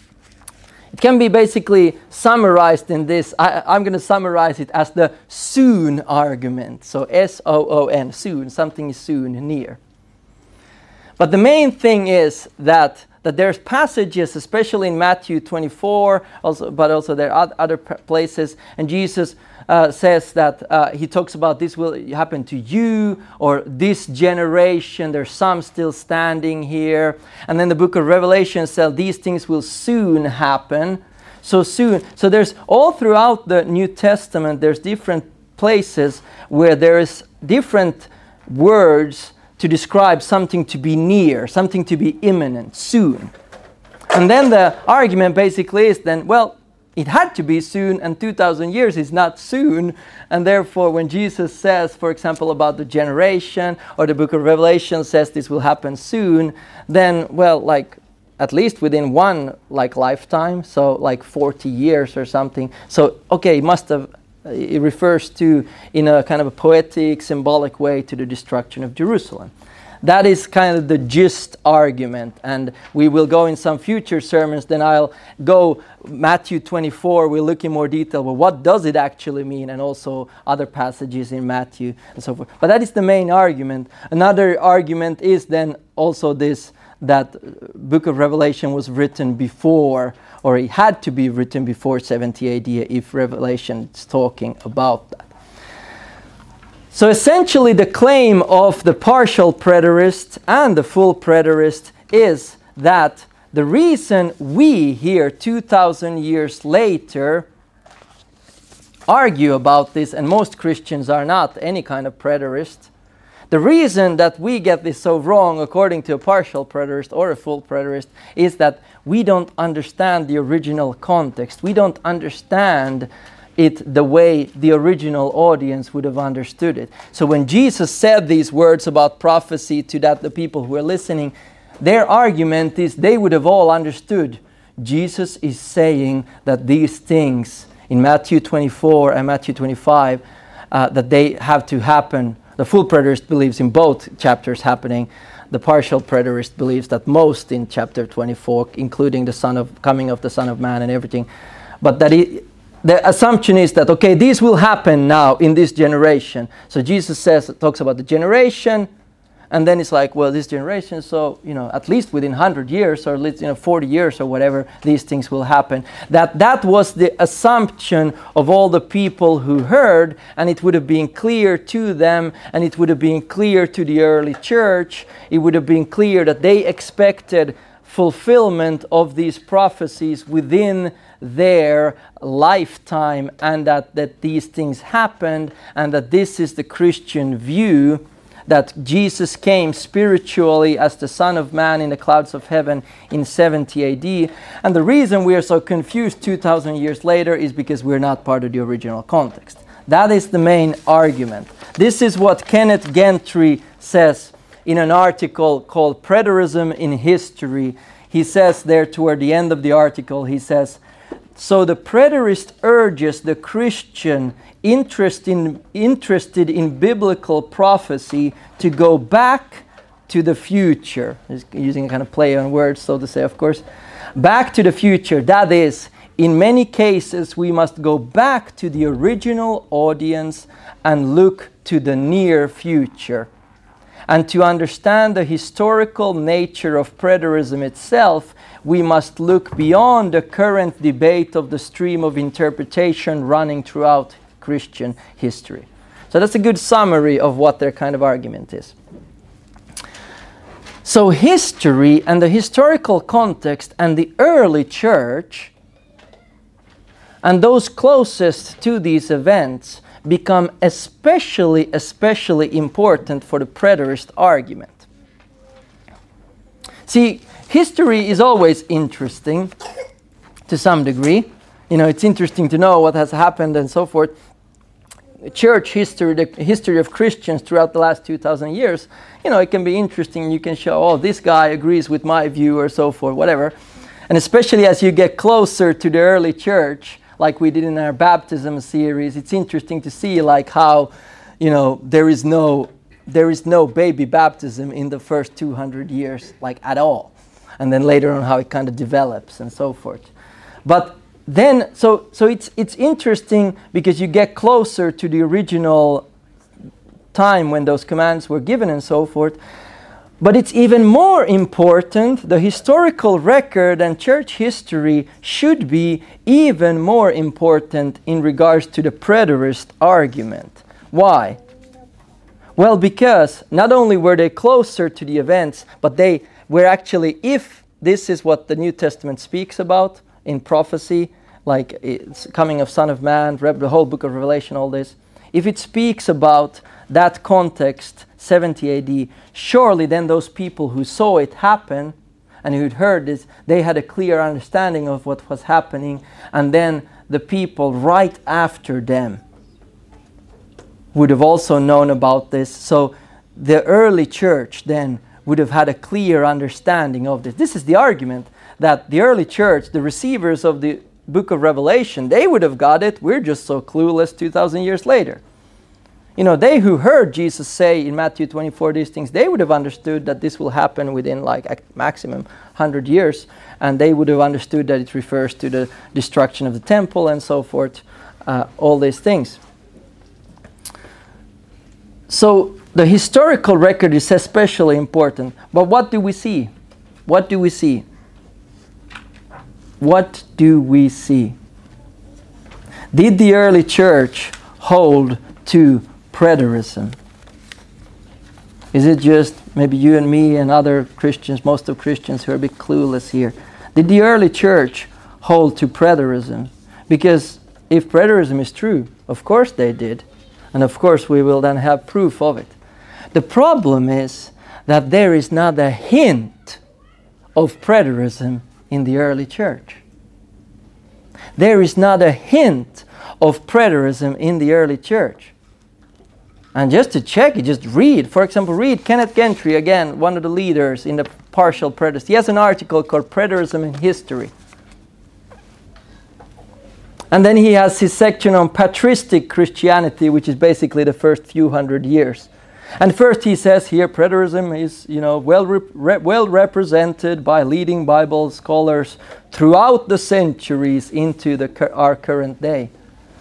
It can be basically summarized in this. I, I'm going to summarize it as the soon argument. So S O O N, soon, something is soon, near. But the main thing is that that there's passages, especially in Matthew twenty-four, also, but also there are other places, and Jesus uh, says that uh, he talks about this will happen to you, or this generation, there's some still standing here. And then the book of Revelation says these things will soon happen. So soon. So there's all throughout the New Testament, there's different places where there is different words to describe something to be near, something to be imminent, soon. And then the argument basically is then, well, it had to be soon, and two thousand years is not soon, and therefore when Jesus says, for example, about the generation, or the book of Revelation says this will happen soon, then, well, like, at least within one, like, lifetime, so like forty years or something. So, okay, it must have, it refers to, in a kind of a poetic, symbolic way, to the destruction of Jerusalem. That is kind of the gist argument, and we will go in some future sermons, then I'll go Matthew twenty-four, we'll look in more detail, but what does it actually mean, and also other passages in Matthew and so forth. But that is the main argument. Another argument is then also this, that book of Revelation was written before, or it had to be written before seventy A D if Revelation is talking about that. So essentially the claim of the partial preterist and the full preterist is that the reason we here two thousand years later argue about this, and most Christians are not any kind of preterist, the reason that we get this so wrong according to a partial preterist or a full preterist is that we don't understand the original context. We don't understand it the way the original audience would have understood it. So when Jesus said these words about prophecy to that the people who were listening, their argument is they would have all understood. Jesus is saying that these things in Matthew twenty-four and Matthew twenty-five, uh, that they have to happen. The full preterist believes in both chapters happening. The partial preterist believes that most in chapter twenty-four, including the son of coming of the Son of Man and everything. But that it, the assumption is that, okay, these will happen now in this generation. So Jesus says, talks about the generation, and then it's like, well, this generation, so, you know, at least within one hundred years or at least, you know, forty years or whatever, these things will happen. That that was the assumption of all the people who heard, and it would have been clear to them, and it would have been clear to the early church. It would have been clear that they expected fulfillment of these prophecies within their lifetime, and that, that these things happened, and that this is the Christian view, that Jesus came spiritually as the Son of Man in the clouds of heaven in seventy A D. And the reason we are so confused two thousand years later is because we're not part of the original context. That is the main argument. This is what Kenneth Gentry says in an article called Preterism in History. He says there toward the end of the article, he says, so the preterist urges the Christian interest in, interested in biblical prophecy to go back to the future. He's using a kind of play on words, so to say, of course. Back to the future. That is, in many cases, we must go back to the original audience and look to the near future. And to understand the historical nature of preterism itself, we must look beyond the current debate of the stream of interpretation running throughout Christian history. So that's a good summary of what their kind of argument is. So history and the historical context and the early church and those closest to these events become especially, especially important for the preterist argument. See, history is always interesting to some degree. You know, it's interesting to know what has happened and so forth. Church history, the history of Christians throughout the last two thousand years, you know, it can be interesting. You can show, oh, this guy agrees with my view or so forth, whatever. And especially as you get closer to the early church, like we did in our baptism series, it's interesting to see like how, you know, there is no there is no baby baptism in the first two hundred years, like at all. And then later on how it kind of develops and so forth. But then, so so it's it's interesting because you get closer to the original time when those commands were given and so forth. But it's even more important, the historical record and church history should be even more important in regards to the preterist argument. Why? Well, because not only were they closer to the events, but they were actually, if this is what the New Testament speaks about in prophecy, like it's coming of Son of Man, the whole book of Revelation, all this, if it speaks about that context, seventy A D, surely then those people who saw it happen and who'd heard this, they had a clear understanding of what was happening, and then the people right after them would have also known about this. So the early church then would have had a clear understanding of this. This is the argument, that the early church, the receivers of the book of Revelation, they would have got it. We're just so clueless two thousand years later. You know, they who heard Jesus say in Matthew twenty-four these things, they would have understood that this will happen within like a maximum one hundred years, and they would have understood that it refers to the destruction of the temple and so forth, uh, all these things. So the historical record is especially important. But what do we see? What do we see? What do we see? Did the early church hold to preterism? Is it just maybe you and me and other Christians, most of Christians who are a bit clueless here? Did the early church hold to preterism? Because if preterism is true, of course they did. And of course we will then have proof of it. The problem is that there is not a hint of preterism in the early church. There is not a hint of preterism in the early church. And just to check it, just read. For example, read Kenneth Gentry, again, one of the leaders in the partial preterist. He has an article called Preterism in History. And then he has his section on patristic Christianity, which is basically the first few hundred years. And first he says here, preterism is, you know, well, rep- re- well represented by leading Bible scholars throughout the centuries into the cur- our current day.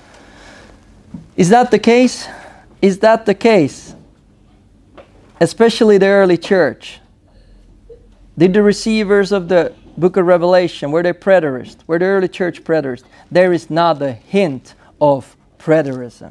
Is that the case? Is that the case? Especially the early church. Did the receivers of the book of Revelation, were they preterists? Were the early church preterists? There is not a hint of preterism.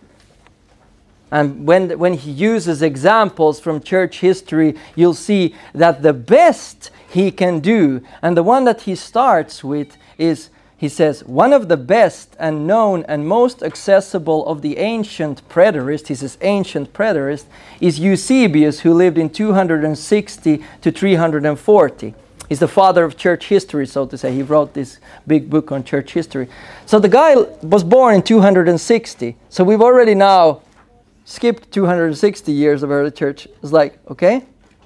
And when, when he uses examples from church history, you'll see that the best he can do, and the one that he starts with is, he says, one of the best and known and most accessible of the ancient preterists, he says ancient preterist, is Eusebius, who lived in two hundred sixty to three hundred forty. He's the father of church history, so to say. He wrote this big book on church history. So the guy was born in two hundred sixty. So we've already now skipped two hundred sixty years of early church. It's like, okay.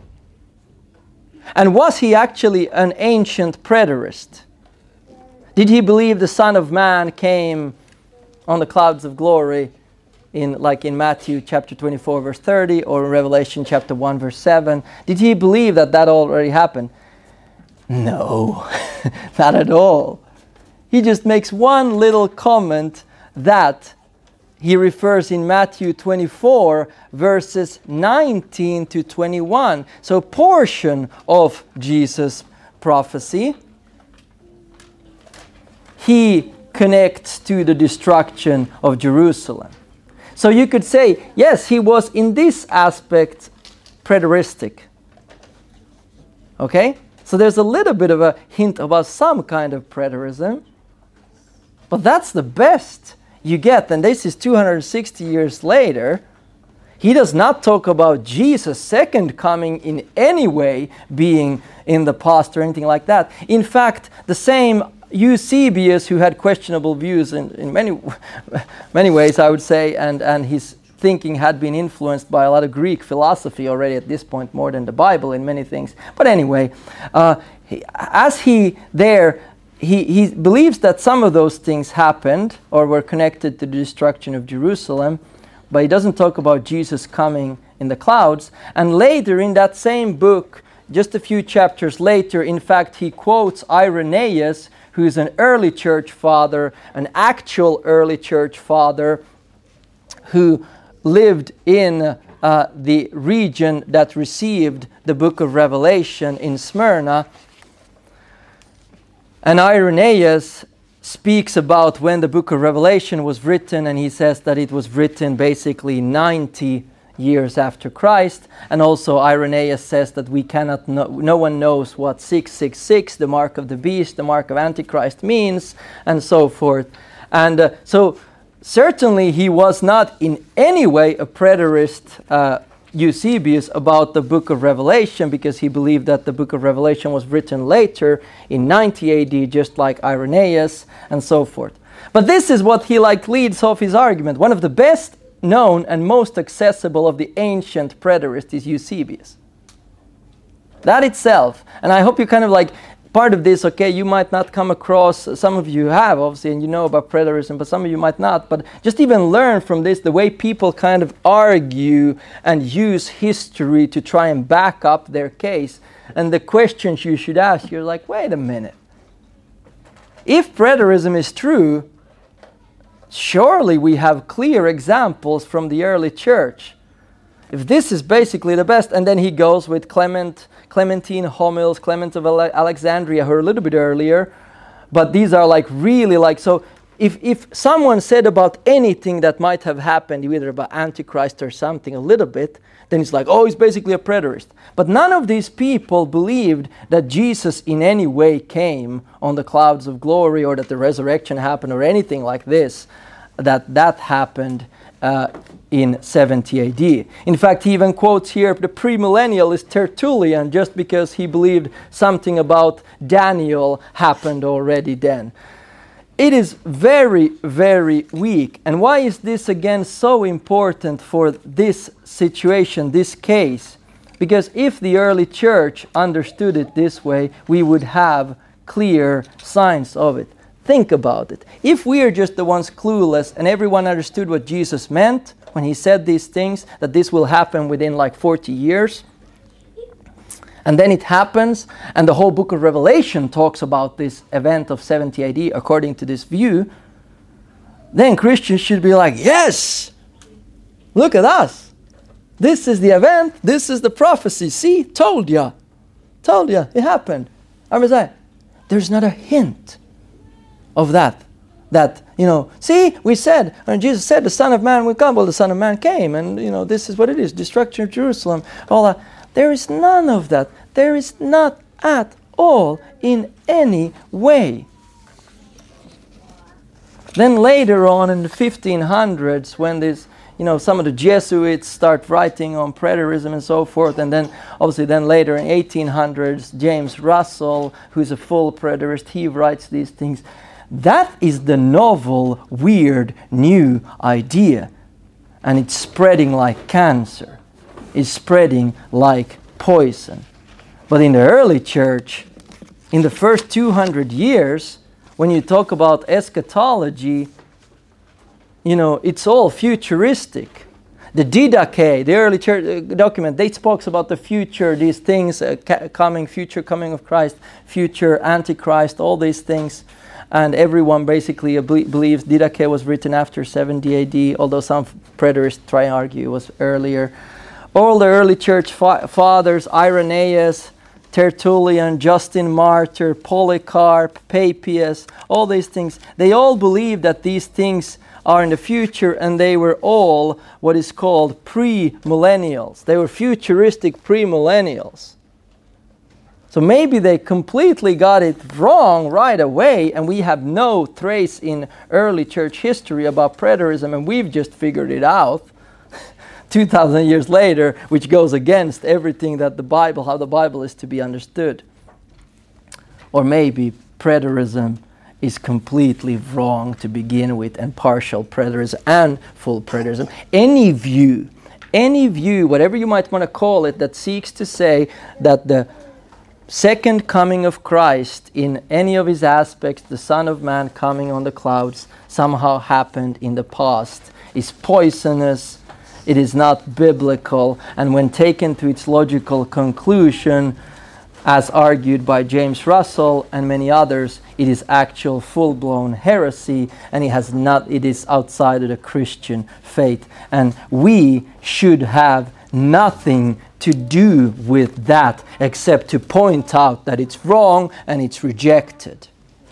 And was he actually an ancient preterist? Did he believe the Son of Man came on the clouds of glory, in like in Matthew chapter twenty-four, verse thirty, or Revelation chapter one, verse seven? Did he believe that that already happened? No, not at all. He just makes one little comment that he refers in Matthew twenty-four, verses nineteen to twenty-one. So a portion of Jesus' prophecy he connects to the destruction of Jerusalem. So you could say, yes, he was in this aspect preteristic. Okay? So there's a little bit of a hint about some kind of preterism. But that's the best you get. And this is two hundred sixty years later. He does not talk about Jesus' second coming in any way being in the past or anything like that. In fact, the same Eusebius, who had questionable views in, in many many ways, I would say, and, and his thinking had been influenced by a lot of Greek philosophy already at this point, more than the Bible in many things. But anyway, uh, he, as he there, he, he believes that some of those things happened or were connected to the destruction of Jerusalem, but he doesn't talk about Jesus coming in the clouds. And later in that same book, just a few chapters later, in fact, he quotes Irenaeus, who is an early church father, an actual early church father, who lived in uh, the region that received the book of Revelation in Smyrna. And Irenaeus speaks about when the book of Revelation was written, and he says that it was written basically ninety years after Christ. And also Irenaeus says that we cannot know, no one knows what six six six, the mark of the beast, the mark of Antichrist means, and so forth. And uh, so certainly he was not in any way a preterist, uh, Eusebius, about the book of Revelation, because he believed that the book of Revelation was written later in ninety A D, just like Irenaeus, and so forth. But this is what he like leads off his argument. One of the best known and most accessible of the ancient preterists is Eusebius. That itself, and I hope you kind of like part of this, okay, you might not come across, some of you have obviously, and you know about preterism, but some of you might not, but just even learn from this the way people kind of argue and use history to try and back up their case. And the questions you should ask, you're like, wait a minute. If preterism is true, surely we have clear examples from the early church. If this is basically the best, and then he goes with Clement, Clementine Homils, Clement of Alexandria, who are a little bit earlier, but these are like really like, so if, if someone said about anything that might have happened, either about Antichrist or something a little bit, then it's like, oh, he's basically a preterist. But none of these people believed that Jesus in any way came on the clouds of glory, or that the resurrection happened, or anything like this, that that happened uh, in seventy A D. In fact, he even quotes here the premillennialist Tertullian, just because he believed something about Daniel happened already then. it is very, very weak. And why is this again so important for this situation, this case? Because if the early church understood it this way, we would have clear signs of it. Think about it. If we are just the ones clueless and everyone understood what Jesus meant when he said these things, that this will happen within like forty years, and then it happens, and the whole book of Revelation talks about this event of seventy A D according to this view, then Christians should be like, yes, look at us. This is the event, this is the prophecy. See, told ya. Told ya, it happened. I was like, there's not a hint of that. That, you know, see, we said, when Jesus said the Son of Man will come, well, the Son of Man came, and, you know, this is what it is, destruction of Jerusalem, all that. There is none of that. There is not at all in any way. Then later on in the fifteen hundreds, when this, you know, some of the Jesuits start writing on preterism and so forth, and then obviously then later in eighteen hundreds, James Russell, who's a full preterist, he writes these things. That is the novel, weird, new idea. And it's spreading like cancer. It's spreading like poison. But in the early church, in the first two hundred years, when you talk about eschatology, you know, it's all futuristic. The Didache, the early church document, they spoke about the future, these things, uh, ca- coming, future coming of Christ, future Antichrist, all these things. And everyone basically believes Didache was written after seventy A D, although some preterists try and argue it was earlier. All the early church fa- fathers, Irenaeus, Tertullian, Justin Martyr, Polycarp, Papias, all these things, they all believed that these things are in the future, and they were all what is called pre-millennials. They were futuristic pre-millennials. So maybe they completely got it wrong right away, and we have no trace in early church history about preterism, and we've just figured it out two thousand years later, which goes against everything that the Bible, how the Bible is to be understood. Or maybe preterism is completely wrong to begin with, and partial preterism and full preterism. Any view, any view, whatever you might want to call it, that seeks to say that the second coming of Christ in any of his aspects, the Son of Man coming on the clouds, somehow happened in the past, is poisonous, it is not biblical, and when taken to its logical conclusion, as argued by James Russell and many others, it is actual full-blown heresy, and it has not, it is outside of the Christian faith. And we should have nothing to do with that except to point out that it's wrong and it's rejected.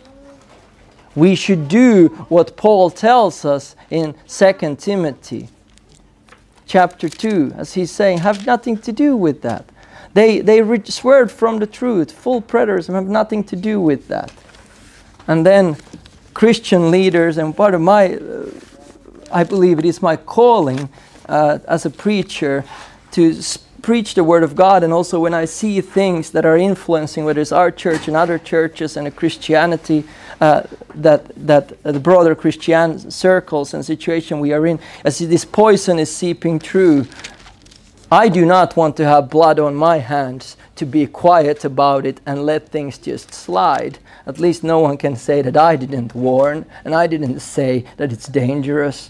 We should do what Paul tells us in Second Timothy chapter two, as he's saying, have nothing to do with that. They they re- swerved from the truth. Full preterism have nothing to do with that. And then Christian leaders, and part of my, uh, I believe it is my calling uh, as a preacher to sp- preach the Word of God, and also when I see things that are influencing, whether it's our church and other churches and a Christianity, uh, that that uh, the broader Christian circles and situation we are in, as this poison is seeping through, I do not want to have blood on my hands to be quiet about it and let things just slide. At least no one can say that I didn't warn and I didn't say that it's dangerous.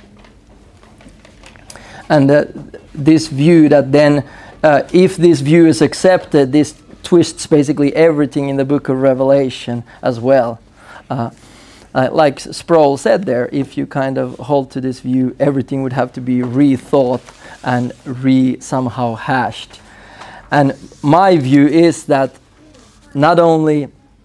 And uh, this view that then, uh, if this view is accepted, this twists basically everything in the book of Revelation as well. Uh, uh, like Sproul said there, if you kind of hold to this view, everything would have to be rethought and re somehow hashed. And my view is that not only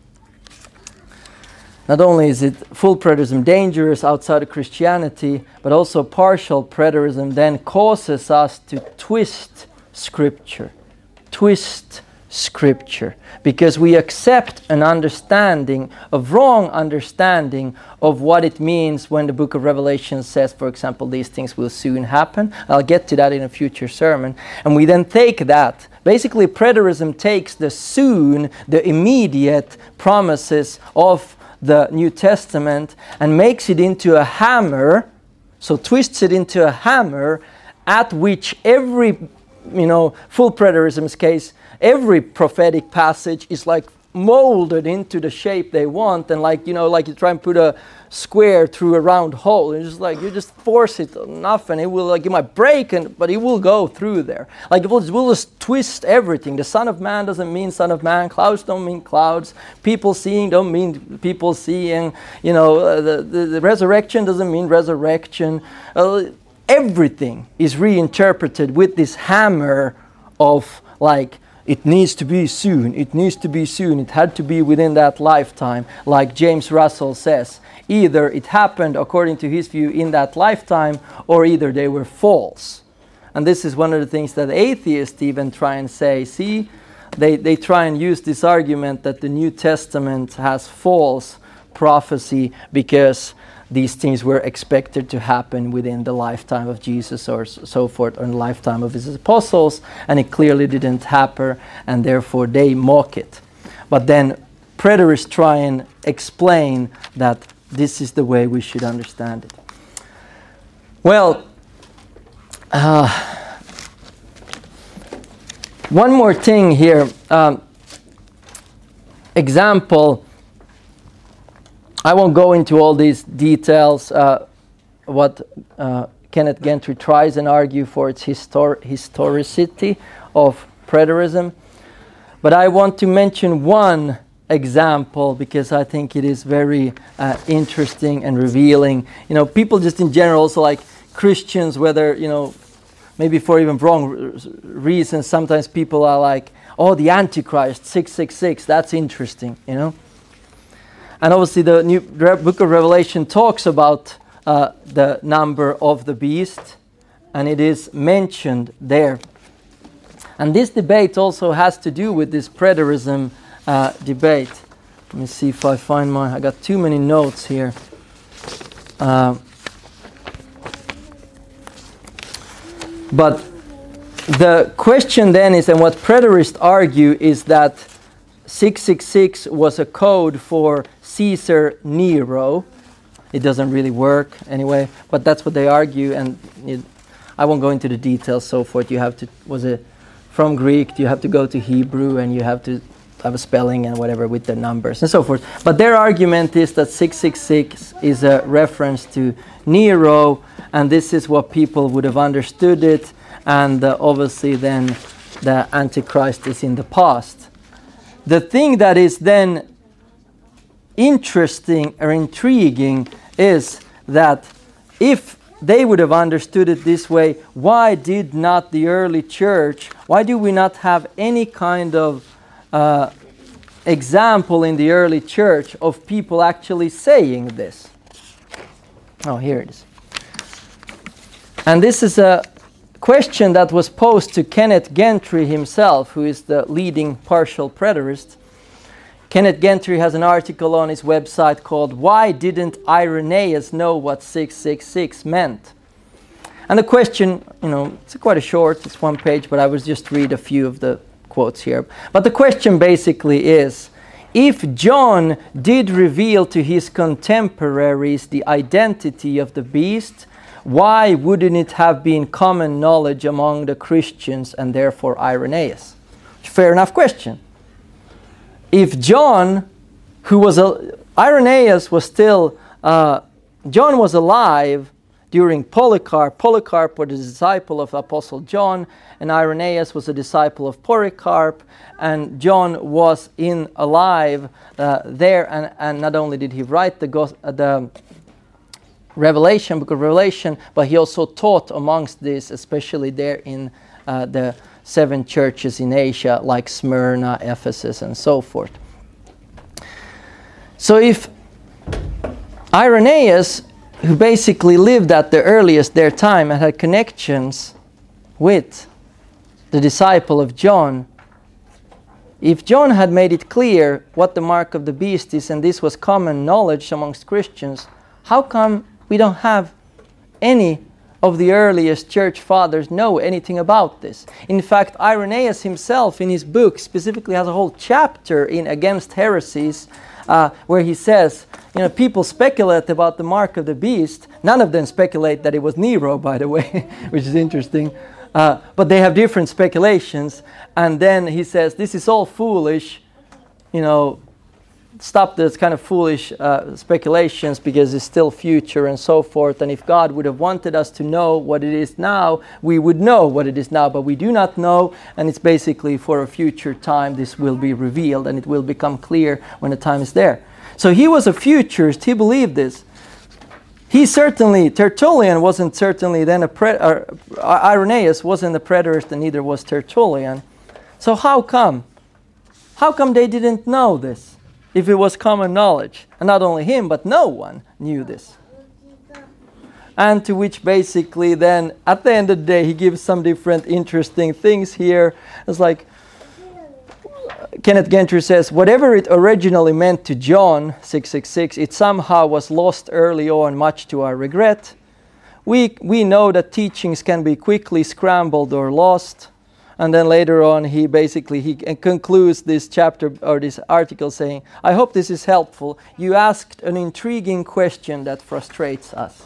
Not only is it full preterism dangerous outside of Christianity, but also partial preterism then causes us to twist Scripture. Twist Scripture. Because we accept an understanding, a wrong understanding of what it means when the book of Revelation says, for example, these things will soon happen. I'll get to that in a future sermon. And we then take that. Basically, preterism takes the soon, the immediate promises of the New Testament and makes it into a hammer, so twists it into a hammer at which every, you know, full preterism's case, every prophetic passage is like molded into the shape they want, and like, you know, like you try and put a square through a round hole, and just like you just force it enough and it will, like, it might break, and but it will go through there. Like it will, it will just twist everything. The Son of Man doesn't mean Son of Man, clouds don't mean clouds, people seeing don't mean people seeing, you know, uh, the, the, the resurrection doesn't mean resurrection. Uh, everything is reinterpreted with this hammer of like, it needs to be soon, it needs to be soon, it had to be within that lifetime. Like James Russell says, either it happened according to his view in that lifetime, or either they were false. And this is one of the things that atheists even try and say. See, they, they try and use this argument that the New Testament has false prophecy because these things were expected to happen within the lifetime of Jesus or so forth, or in the lifetime of his apostles, and it clearly didn't happen, and therefore they mock it. But then preterists try and explain that this is the way we should understand it. Well, uh, one more thing here. Um, example, I won't go into all these details, uh, what uh, Kenneth Gentry tries and argue for its histor- historicity of preterism. But I want to mention one example because I think it is very uh, interesting and revealing. You know, people just in general, also like Christians, whether, you know, maybe for even wrong reasons, sometimes people are like, oh, the Antichrist, six six six, that's interesting, you know. And obviously the new book of Revelation talks about uh, the number of the beast, and it is mentioned there. And this debate also has to do with this preterism uh, debate. Let me see if I find my, I got too many notes here. Uh, but the question then is, and what preterists argue is that six six six was a code for Caesar Nero. It doesn't really work anyway, but that's what they argue, and it, I won't go into the details, so forth. You have to, was it from Greek, you have to go to Hebrew, and you have to have a spelling and whatever with the numbers and so forth. But their argument is that six six six is a reference to Nero, and this is what people would have understood it, and uh, obviously then the Antichrist is in the past. The thing that is then interesting or intriguing is that if they would have understood it this way, why did not the early church, why do we not have any kind of uh, example in the early church of people actually saying this? Oh, here it is. And this is a question that was posed to Kenneth Gentry himself, who is the leading partial preterist. Kenneth Gentry has an article on his website called "Why Didn't Irenaeus Know What six six six Meant?" And the question, you know, it's quite a short, it's one page, but I will just read a few of the quotes here. But the question basically is, if John did reveal to his contemporaries the identity of the beast, why wouldn't it have been common knowledge among the Christians and therefore Irenaeus? Fair enough question. If John, who was a, Irenaeus was still, uh, John was alive during Polycarp. Polycarp was a disciple of Apostle John, and Irenaeus was a disciple of Polycarp, and John was in alive uh, there, and, and not only did he write the, uh, the Revelation, book of Revelation, but he also taught amongst this, especially there in uh, the seven churches in Asia, like Smyrna, Ephesus, and so forth. So if Irenaeus, who basically lived at the earliest their time and had connections with the disciple of John, if John had made it clear what the mark of the beast is, and this was common knowledge amongst Christians, how come we don't have any of the earliest church fathers know anything about this? In fact, Irenaeus himself in his book specifically has a whole chapter in Against Heresies, uh, where he says, you know, people speculate about the mark of the beast. None of them speculate that it was Nero, by the way, which is interesting. Uh, but they have different speculations. And then he says, this is all foolish, you know, stop this kind of foolish uh, speculations because it's still future and so forth. And if God would have wanted us to know what it is now, we would know what it is now, but we do not know. And it's basically for a future time this will be revealed and it will become clear when the time is there. So he was a futurist. He believed this. He certainly, Tertullian wasn't certainly then a, pre- or, Irenaeus wasn't a preterist and neither was Tertullian. So how come? How come they didn't know this? If it was common knowledge. And not only him, but no one knew this. And to which basically then, at the end of the day, he gives some different interesting things here. It's like, Kenneth Gentry says, whatever it originally meant to John, six six six, it somehow was lost early on, much to our regret. We, we know that teachings can be quickly scrambled or lost. And then later on, he basically he concludes this chapter or this article saying, I hope this is helpful. You asked an intriguing question that frustrates us.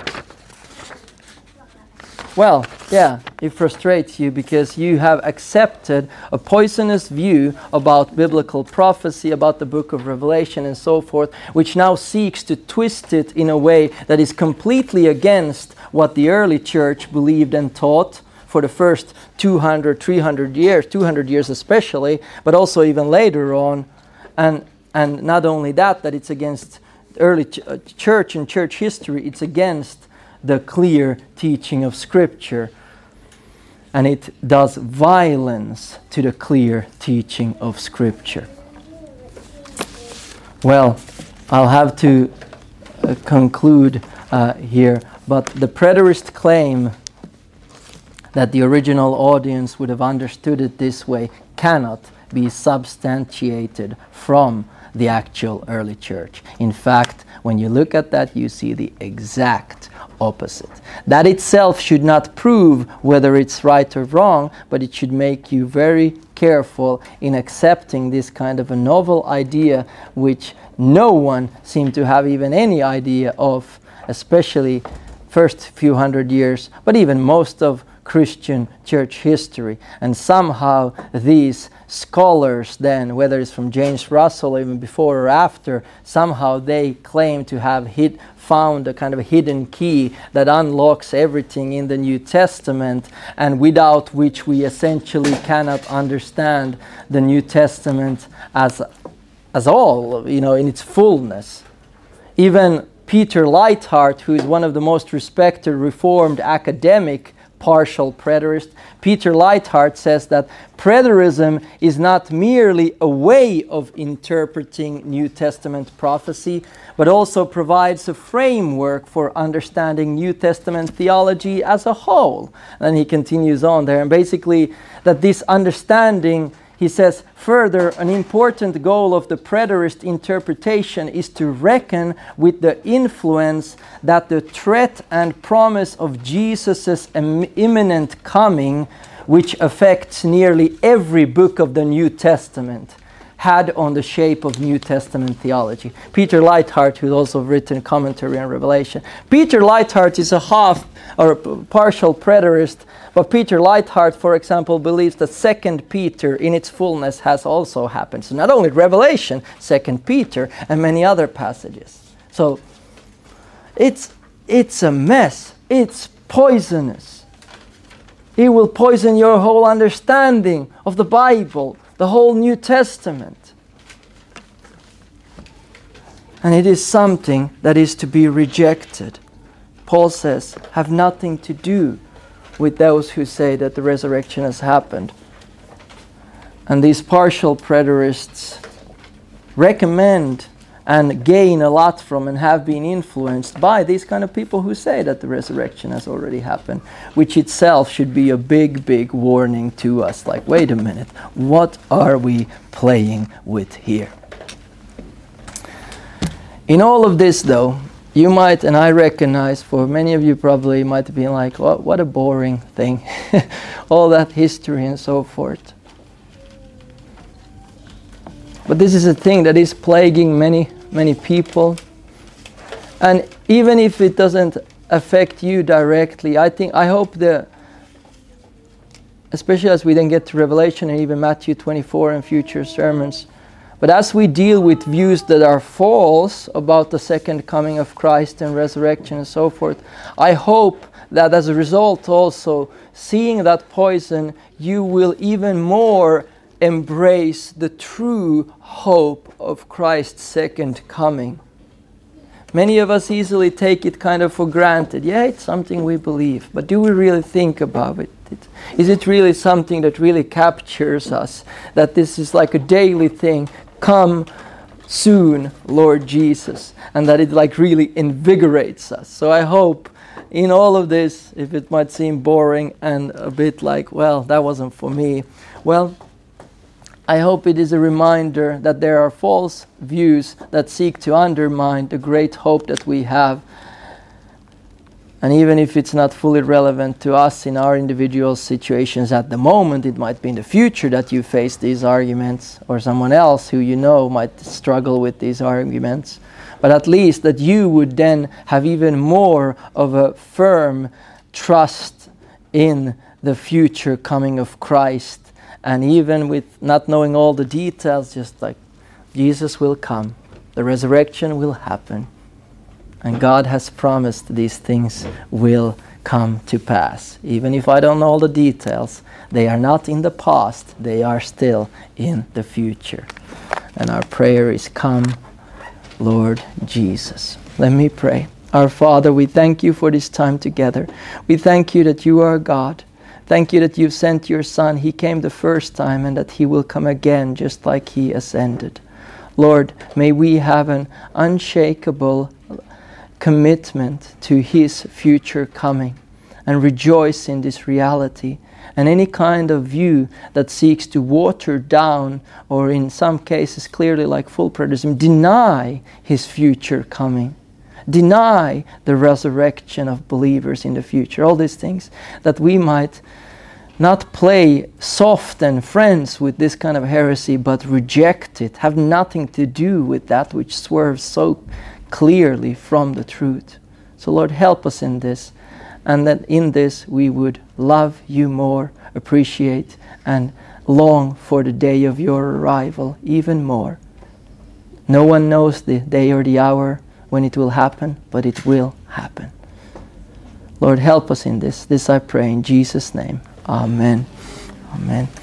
Well, yeah, it frustrates you because you have accepted a poisonous view about biblical prophecy, about the book of Revelation and so forth, which now seeks to twist it in a way that is completely against what the early church believed and taught for the first two hundred, three hundred years, two hundred years especially, but also even later on. And, and not only that, that it's against early ch- uh, church and church history, it's against the clear teaching of Scripture. And it does violence to the clear teaching of Scripture. Well, I'll have to uh, conclude uh, here, but the preterist claim that the original audience would have understood it this way cannot be substantiated from the actual early church. In fact, when you look at that, you see the exact opposite. That itself should not prove whether it's right or wrong, but it should make you very careful in accepting this kind of a novel idea which no one seemed to have even any idea of, especially first few hundred years, but even most of Christian church history. And somehow these scholars then, whether it's from James Russell or even before or after, somehow they claim to have hid, found a kind of a hidden key that unlocks everything in the New Testament, and without which we essentially cannot understand the New Testament as, as all, you know, in its fullness. Even Peter Leithart, who is one of the most respected Reformed academic partial preterist, Peter Leithart says that preterism is not merely a way of interpreting New Testament prophecy, but also provides a framework for understanding New Testament theology as a whole. And he continues on there, and basically that this understanding, he says, further, an important goal of the preterist interpretation is to reckon with the influence that the threat and promise of Jesus' im- imminent coming, which affects nearly every book of the New Testament, had on the shape of New Testament theology. Peter Leithart, who's also written commentary on Revelation. Peter Leithart is a half or partial preterist, but Peter Leithart, for example, believes that Second Peter in its fullness has also happened. So not only Revelation, Second Peter, and many other passages. So it's it's a mess. It's poisonous. It will poison your whole understanding of the Bible, the whole New Testament. And it is something that is to be rejected. Paul says, have nothing to do with those who say that the resurrection has happened. And these partial preterists recommend and gain a lot from and have been influenced by these kind of people who say that the resurrection has already happened, which itself should be a big, big warning to us. Like, wait a minute, what are we playing with here? In all of this, though, you might, and I recognize for many of you probably might be like, what, what a boring thing. All that history and so forth. But this is a thing that is plaguing many, many people. And even if it doesn't affect you directly, I think, I hope that, especially as we then get to Revelation and even Matthew twenty-four and future sermons, but as we deal with views that are false about the second coming of Christ and resurrection and so forth, I hope that as a result also, seeing that poison, you will even more embrace the true hope of Christ's second coming. Many of us easily take it kind of for granted. Yeah, it's something we believe, but do we really think about it? Is it really something that really captures us? That this is like a daily thing. Come soon, Lord Jesus. And that it like really invigorates us. So I hope in all of this, if it might seem boring and a bit like, well, that wasn't for me. Well, I hope it is a reminder that there are false views that seek to undermine the great hope that we have. And even if it's not fully relevant to us in our individual situations at the moment, it might be in the future that you face these arguments, or someone else who you know might struggle with these arguments. But at least that you would then have even more of a firm trust in the future coming of Christ. And even with not knowing all the details, just like Jesus will come, the resurrection will happen, and God has promised these things will come to pass. Even if I don't know all the details, they are not in the past, they are still in the future. And our prayer is, come, Lord Jesus. Let me pray. Our Father, we thank you for this time together. We thank you that you are God. Thank you that you've sent your Son. He came the first time, and that he will come again just like he ascended. Lord, may we have an unshakable commitment to his future coming and rejoice in this reality. And any kind of view that seeks to water down, or in some cases clearly like full preterism, deny his future coming, deny the resurrection of believers in the future, all these things, that we might not play soft and friends with this kind of heresy, but reject it, have nothing to do with that which swerves so clearly from the truth. So Lord, help us in this, and that in this we would love you more, appreciate and long for the day of your arrival even more. No one knows the day or the hour when it will happen, but it will happen. Lord, help us in this. This I pray in Jesus' name. Amen. Amen.